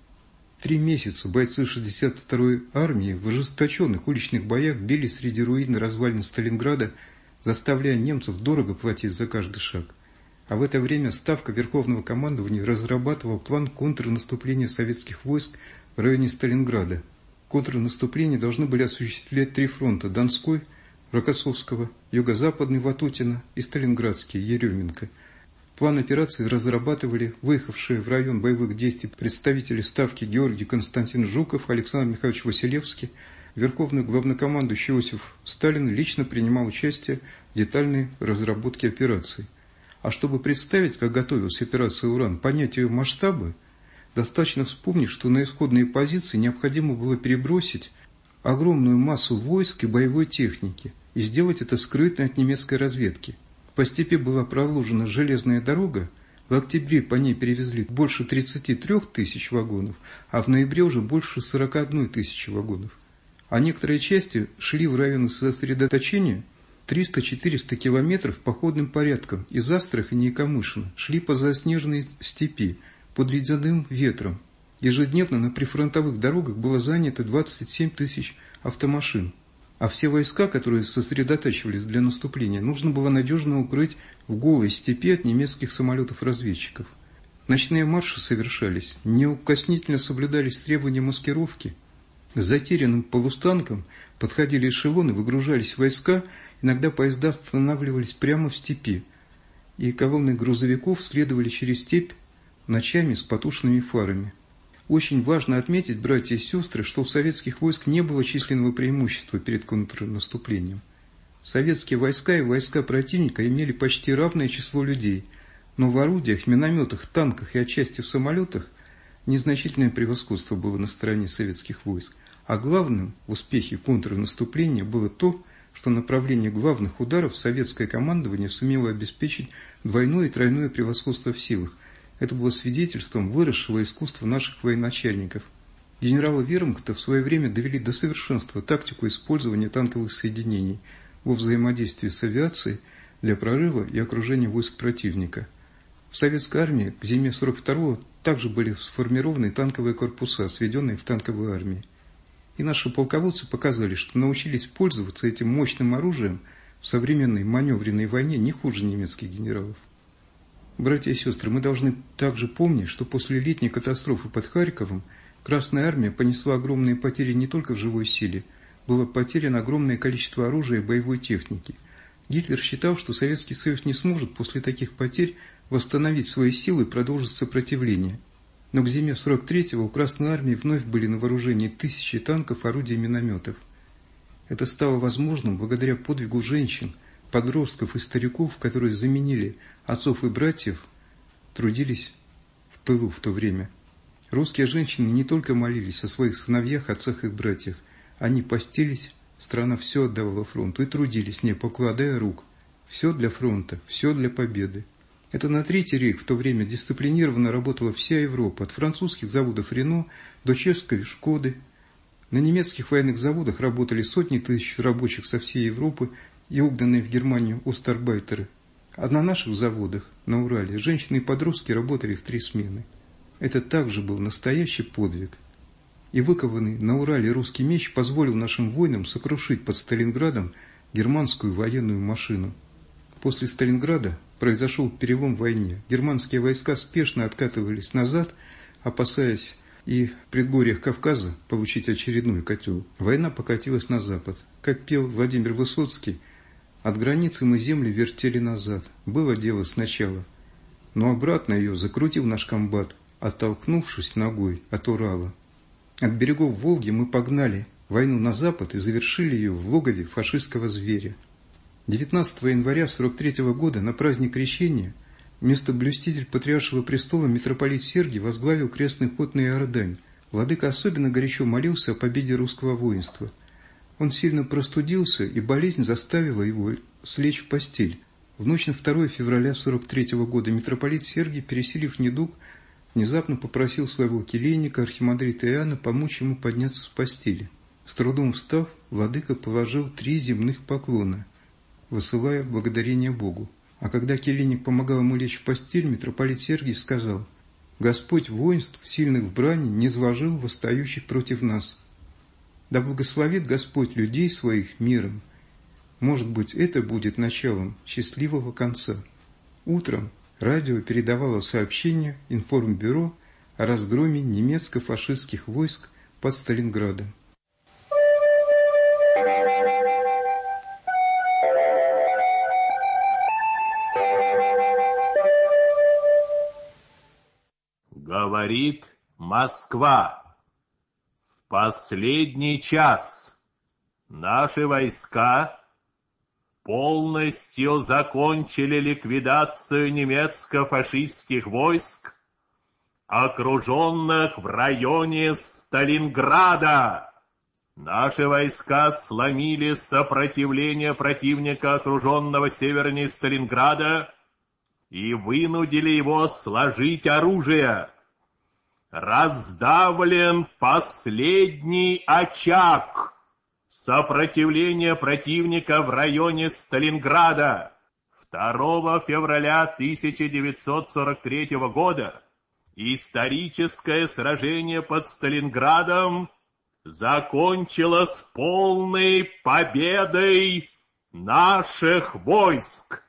Три месяца бойцы шестьдесят второй армии в ожесточенных уличных боях били среди руин и развалин Сталинграда, заставляя немцев дорого платить за каждый шаг. А в это время Ставка Верховного командования разрабатывал план контрнаступления советских войск в районе Сталинграда. Контрнаступление должны были осуществлять три фронта – Донской, Рокоссовского, Юго-Западный Ватутина и Сталинградский, Еременко. План операции разрабатывали выехавшие в район боевых действий представители Ставки Георгий Константин Жуков, Александр Михайлович Василевский. Верховный главнокомандующий Иосиф Сталин лично принимал участие в детальной разработке операции. А чтобы представить, как готовилась операция «Уран», понять ее масштабы, достаточно вспомнить, что на исходные позиции необходимо было перебросить огромную массу войск и боевой техники и сделать это скрытно от немецкой разведки. По степи была проложена железная дорога, в октябре по ней перевезли больше тридцати трёх тысяч вагонов, а в ноябре уже больше сорока одной тысячи вагонов. А некоторые части шли в районы сосредоточения триста-четыреста километров походным порядком из Астрахани и Камышина, шли по заснеженной степи, под ледяным ветром. Ежедневно на прифронтовых дорогах было занято двадцать семь тысяч автомашин. А все войска, которые сосредотачивались для наступления, нужно было надежно укрыть в голой степи от немецких самолетов-разведчиков. Ночные марши совершались, неукоснительно соблюдались требования маскировки. К затерянным полустанкам подходили эшелоны, выгружались войска, иногда поезда останавливались прямо в степи, и колонны грузовиков следовали через степь ночами с потушенными фарами. Очень важно отметить, братья и сестры, что у советских войск не было численного преимущества перед контрнаступлением. Советские войска и войска противника имели почти равное число людей, но в орудиях, минометах, танках и отчасти в самолетах незначительное превосходство было на стороне советских войск. А главным в успехе контрнаступления было то, что направление главных ударов советское командование сумело обеспечить двойное и тройное превосходство в силах. Это было свидетельством выросшего искусства наших военачальников. Генералы вермахта в свое время довели до совершенства тактику использования танковых соединений во взаимодействии с авиацией для прорыва и окружения войск противника. В советской армии к зиме сорок второго также были сформированы танковые корпуса, сведенные в танковой армии. И наши полководцы показали, что научились пользоваться этим мощным оружием в современной маневренной войне не хуже немецких генералов. Братья и сестры, мы должны также помнить, что после летней катастрофы под Харьковом Красная Армия понесла огромные потери не только в живой силе, было потеряно огромное количество оружия и боевой техники. Гитлер считал, что Советский Союз не сможет после таких потерь восстановить свои силы и продолжить сопротивление. Но к зиме сорок третьего у Красной Армии вновь были на вооружении тысячи танков, орудий и минометов. Это стало возможным благодаря подвигу женщин, подростков и стариков, которые заменили отцов и братьев, трудились в тылу в то время. Русские женщины не только молились о своих сыновьях, отцах и братьях, они постились, страна все отдавала фронту и трудились, не покладая рук. Все для фронта, все для победы. Это на Третий рейх в то время дисциплинированно работала вся Европа, от французских заводов Рено до чешской Шкоды. На немецких военных заводах работали сотни тысяч рабочих со всей Европы и угнанные в Германию остарбайтеры. А на наших заводах, на Урале, женщины и подростки работали в три смены. Это также был настоящий подвиг. И выкованный на Урале русский меч позволил нашим воинам сокрушить под Сталинградом германскую военную машину. После Сталинграда произошел перелом в войне. Германские войска спешно откатывались назад, опасаясь и в предгорьях Кавказа получить очередной котел. Война покатилась на запад. Как пел Владимир Высоцкий, от границы мы земли вертели назад. Было дело сначала. Но обратно ее закрутил наш комбат, оттолкнувшись ногой от Урала. От берегов Волги мы погнали войну на запад и завершили ее в логове фашистского зверя. девятнадцатого января сорок третьего года на праздник Крещения местоблюститель Патриаршего престола митрополит Сергий возглавил крестный ход на Иордань. Владыка особенно горячо молился о победе русского воинства. Он сильно простудился, и болезнь заставила его слечь в постель. В ночь на второе февраля сорок третьего года митрополит Сергий, пересилив недуг, внезапно попросил своего келейника, архимандрита Иоанна, помочь ему подняться с постели. С трудом встав, владыка положил три земных поклона, высылая благодарение Богу. А когда келейник помогал ему лечь в постель, митрополит Сергий сказал: «Господь воинств, сильных в брани, низвожил восстающих против нас. Да благословит Господь людей своих миром. Может быть, это будет началом счастливого конца». Утром радио передавало сообщение информбюро о разгроме немецко-фашистских войск под Сталинградом. Говорит Москва. В последний час наши войска полностью закончили ликвидацию немецко-фашистских войск, окруженных в районе Сталинграда. Наши войска сломили сопротивление противника, окруженного севернее Сталинграда, и вынудили его сложить оружие. Раздавлен последний очаг сопротивления противника в районе Сталинграда. второго февраля тысяча девятьсот сорок третьего года историческое сражение под Сталинградом закончилось полной победой наших войск.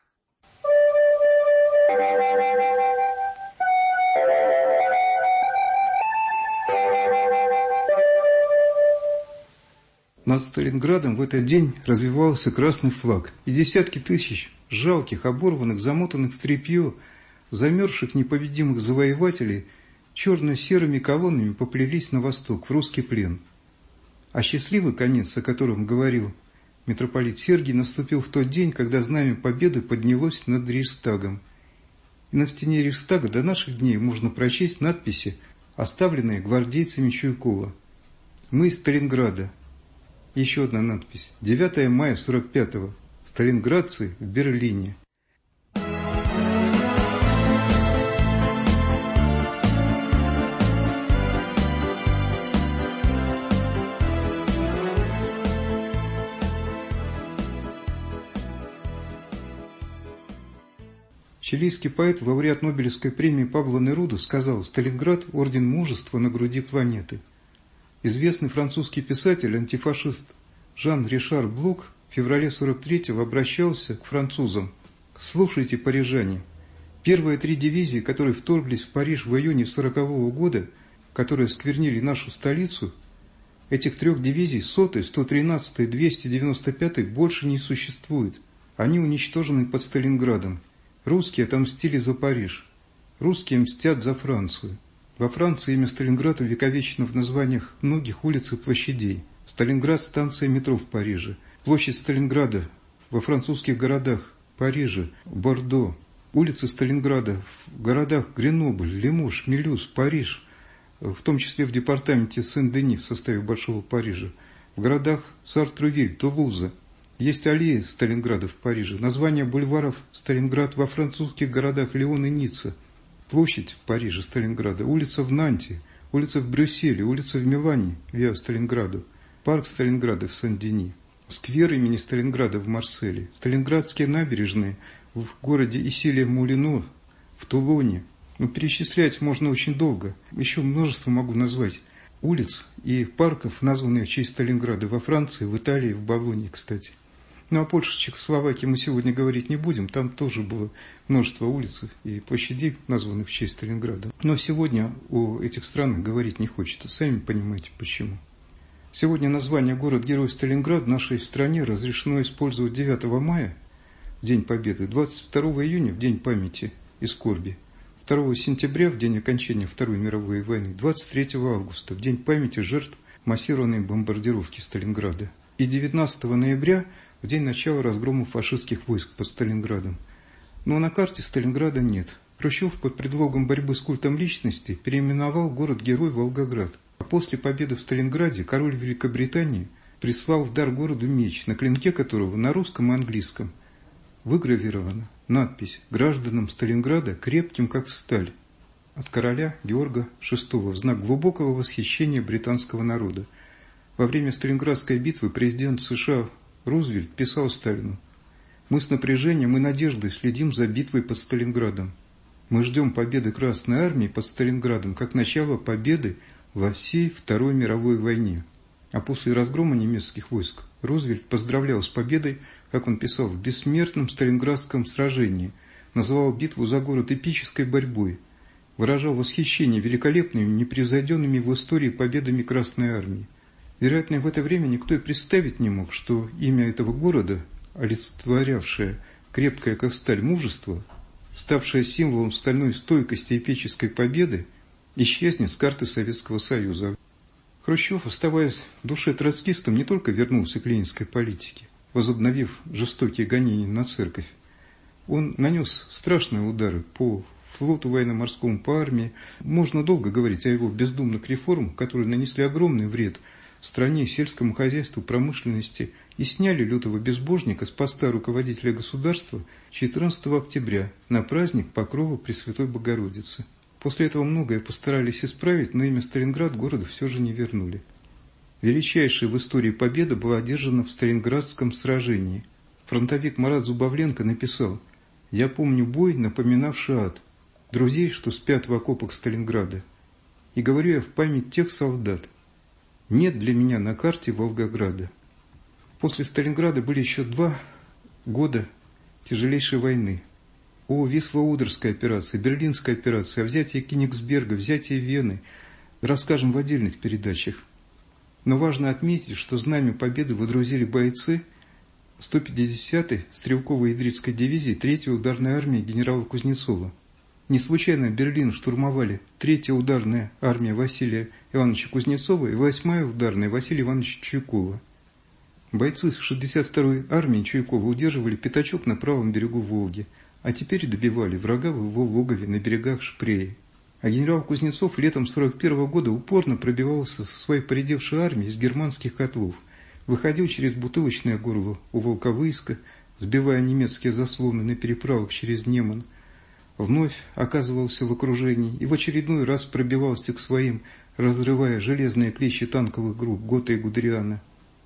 Над Сталинградом в этот день развивался красный флаг, и десятки тысяч жалких, оборванных, замотанных в тряпье, замерзших непобедимых завоевателей черно-серыми колоннами поплелись на восток, в русский плен. А счастливый конец, о котором говорил митрополит Сергий, наступил в тот день, когда знамя победы поднялось над Рейхстагом. И на стене Рейхстага до наших дней можно прочесть надписи, оставленные гвардейцами Чуйкова. «Мы из Сталинграда». Еще одна надпись. девятого мая сорок пятого. Сталинградцы в Берлине. Чилийский поэт, лауреат Нобелевской премии Пабло Неруда сказал: «Сталинград – орден мужества на груди планеты». Известный французский писатель-антифашист Жан-Ришар Блок в феврале сорок третьего обращался к французам: «Слушайте, парижане, первые три дивизии, которые вторглись в Париж в июне сорокового года, которые сквернили нашу столицу, этих трех дивизий, сотая, сто тринадцатая, двести девяносто пятая, больше не существует. Они уничтожены под Сталинградом. Русские отомстили за Париж. Русские мстят за Францию». Во Франции имя Сталинград увековечено в названиях многих улиц и площадей. Сталинград – станция метро в Париже. Площадь Сталинграда во французских городах Париже, Бордо. Улицы Сталинграда в городах Гренобль, Лимуж, Мюлюз, Париж, в том числе в департаменте Сен-Дени в составе Большого Парижа. В городах Сар-Трувиль, Тулуза. Есть аллеи Сталинграда в Париже. Названия бульваров Сталинград во французских городах Лион и Ницца. Площадь в Париже, Сталинграда, улица в Нанте, улица в Брюсселе, улица в Милане, Виа Сталинграду, парк Сталинграда в Сен-Дени, сквер имени Сталинграда в Марселе, сталинградские набережные в городе Исиле-Мулино, в Тулоне. Ну, перечислять можно очень долго. Еще множество могу назвать улиц и парков, названные в честь Сталинграда во Франции, в Италии, в Болонье, кстати. Ну, о Польше, Чехословакии мы сегодня говорить не будем. Там тоже было множество улиц и площадей, названных в честь Сталинграда. Но сегодня о этих странах говорить не хочется. Сами понимаете, почему. Сегодня название город-герой Сталинград в нашей стране разрешено использовать девятого мая, в День Победы, двадцать второго июня, в День памяти и скорби, второго сентября, в день окончания Второй мировой войны, двадцать третьего августа, в День памяти жертв массированной бомбардировки Сталинграда, и девятнадцатого ноября, в день начала разгрома фашистских войск под Сталинградом. Но на карте Сталинграда нет. Хрущев под предлогом борьбы с культом личности переименовал город-герой Волгоград. А после победы в Сталинграде король Великобритании прислал в дар городу меч, на клинке которого на русском и английском выгравирована надпись «Гражданам Сталинграда крепким, как сталь» от короля Георга шестого в знак глубокого восхищения британского народа. Во время Сталинградской битвы президент США Рузвельт писал Сталину: «Мы с напряжением и надеждой следим за битвой под Сталинградом. Мы ждем победы Красной Армии под Сталинградом как начало победы во всей Второй мировой войне». А после разгрома немецких войск Рузвельт поздравлял с победой, как он писал, в бессмертном Сталинградском сражении, называл битву за город эпической борьбой, выражал восхищение великолепными, непревзойденными в истории победами Красной Армии. Вероятно, в это время никто и представить не мог, что имя этого города, олицетворявшее крепкое как сталь мужество, ставшее символом стальной стойкости и эпической победы, исчезнет с карты Советского Союза. Хрущев, оставаясь в душе троцкистом, не только вернулся к ленинской политике, возобновив жестокие гонения на церковь. Он нанес страшные удары по флоту военно-морскому, по армии. Можно долго говорить о его бездумных реформах, которые нанесли огромный вред стране, сельскому хозяйству, промышленности и сняли лютого безбожника с поста руководителя государства четырнадцатого октября на праздник Покрова Пресвятой Богородицы. После этого многое постарались исправить, но имя Сталинград города все же не вернули. Величайшая в истории победа была одержана в Сталинградском сражении. Фронтовик Марат Зубовленко написал: «Я помню бой, напоминавший ад, друзей, что спят в окопах Сталинграда. И говорю я в память тех солдат. Нет для меня на карте Волгограда». После Сталинграда были еще два года тяжелейшей войны. О, Висло-Одерская операция, Берлинская операция, о взятии Кенигсберга, взятие Вены расскажем в отдельных передачах. Но важно отметить, что знамя победы водрузили бойцы сто пятидесятой стрелковой Идрицкой дивизии третьей ударной армии генерала Кузнецова. Не случайно Берлин штурмовали третья ударная армия Василия Ивановича Кузнецова и восьмая ударная Василия Ивановича Чуйкова. Бойцы шестьдесят второй армии Чуйкова удерживали пятачок на правом берегу Волги, а теперь добивали врага в его логове на берегах Шпрее. А генерал Кузнецов летом сорок первого года упорно пробивался со своей поредевшей армией из германских котлов, выходил через бутылочное горло у Волковыска, сбивая немецкие заслоны на переправах через Неман, вновь оказывался в окружении и в очередной раз пробивался к своим, разрывая железные клещи танковых групп Гота и Гудериана.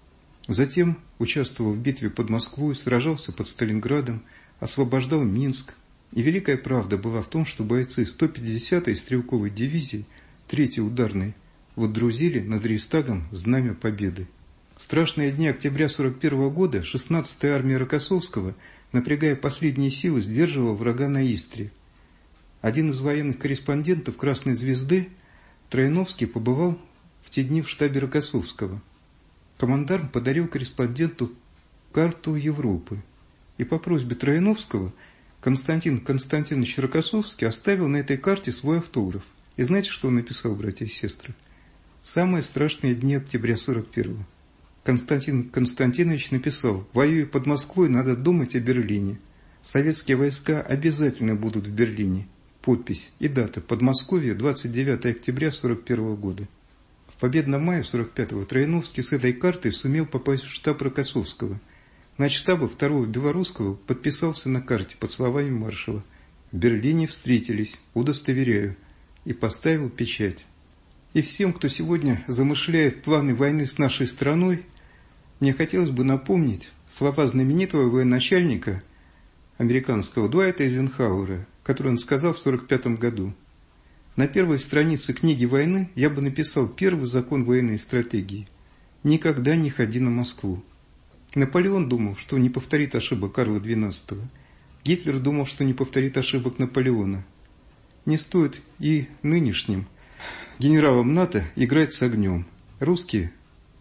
Затем участвовал в битве под Москвой, сражался под Сталинградом, освобождал Минск. И великая правда была в том, что бойцы сто пятидесятой стрелковой дивизии третьей ударной водрузили над Рейхстагом знамя победы. В страшные дни октября сорок первого года шестнадцатая армия Рокоссовского, напрягая последние силы, сдерживала врага на Истре. Один из военных корреспондентов «Красной звезды», Трояновский, побывал в те дни в штабе Рокоссовского. Командарм подарил корреспонденту карту Европы, и по просьбе Трояновского Константин Константинович Рокоссовский оставил на этой карте свой автограф. И знаете, что он написал, братья и сестры? «Самые страшные дни октября сорок первого. Константин Константинович написал: «Воюя под Москвой, надо думать о Берлине. Советские войска обязательно будут в Берлине». Подпись и дата: Подмосковье, двадцать девятого октября сорок первого года. В победном мае сорок пятого Трояновский с этой картой сумел попасть в штаб Рокоссовского. Начштаба второго Белорусского подписался на карте под словами маршала: «В Берлине встретились, удостоверяю», и поставил печать. И всем, кто сегодня замышляет планы войны с нашей страной, мне хотелось бы напомнить слова знаменитого военачальника американского Дуайта Эйзенхауэра, который он сказал в сорок пятом году: «На первой странице книги войны я бы написал первый закон военной стратегии: никогда не ходи на Москву». Наполеон думал, что не повторит ошибок Карла двенадцатого. Гитлер думал, что не повторит ошибок Наполеона. Не стоит и нынешним генералам НАТО играть с огнем. Русские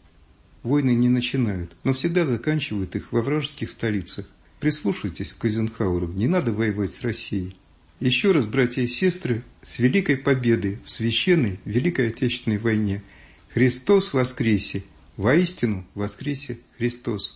войны не начинают, но всегда заканчивают их во вражеских столицах. Прислушайтесь к Эйзенхауэру, не надо воевать с Россией. Еще раз, братья и сестры, с великой победой в священной Великой Отечественной войне. Христос воскресе! Воистину воскресе Христос!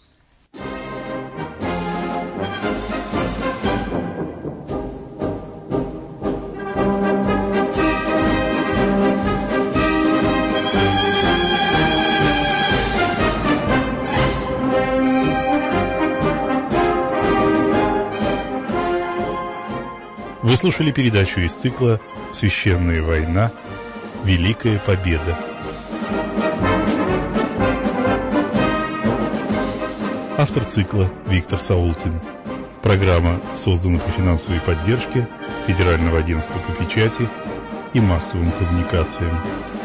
Вы слушали передачу из цикла «Священная война. Великая победа». Автор цикла Виктор Саулкин. Программа создана при финансовой поддержке Федерального агентства по печати и массовым коммуникациям.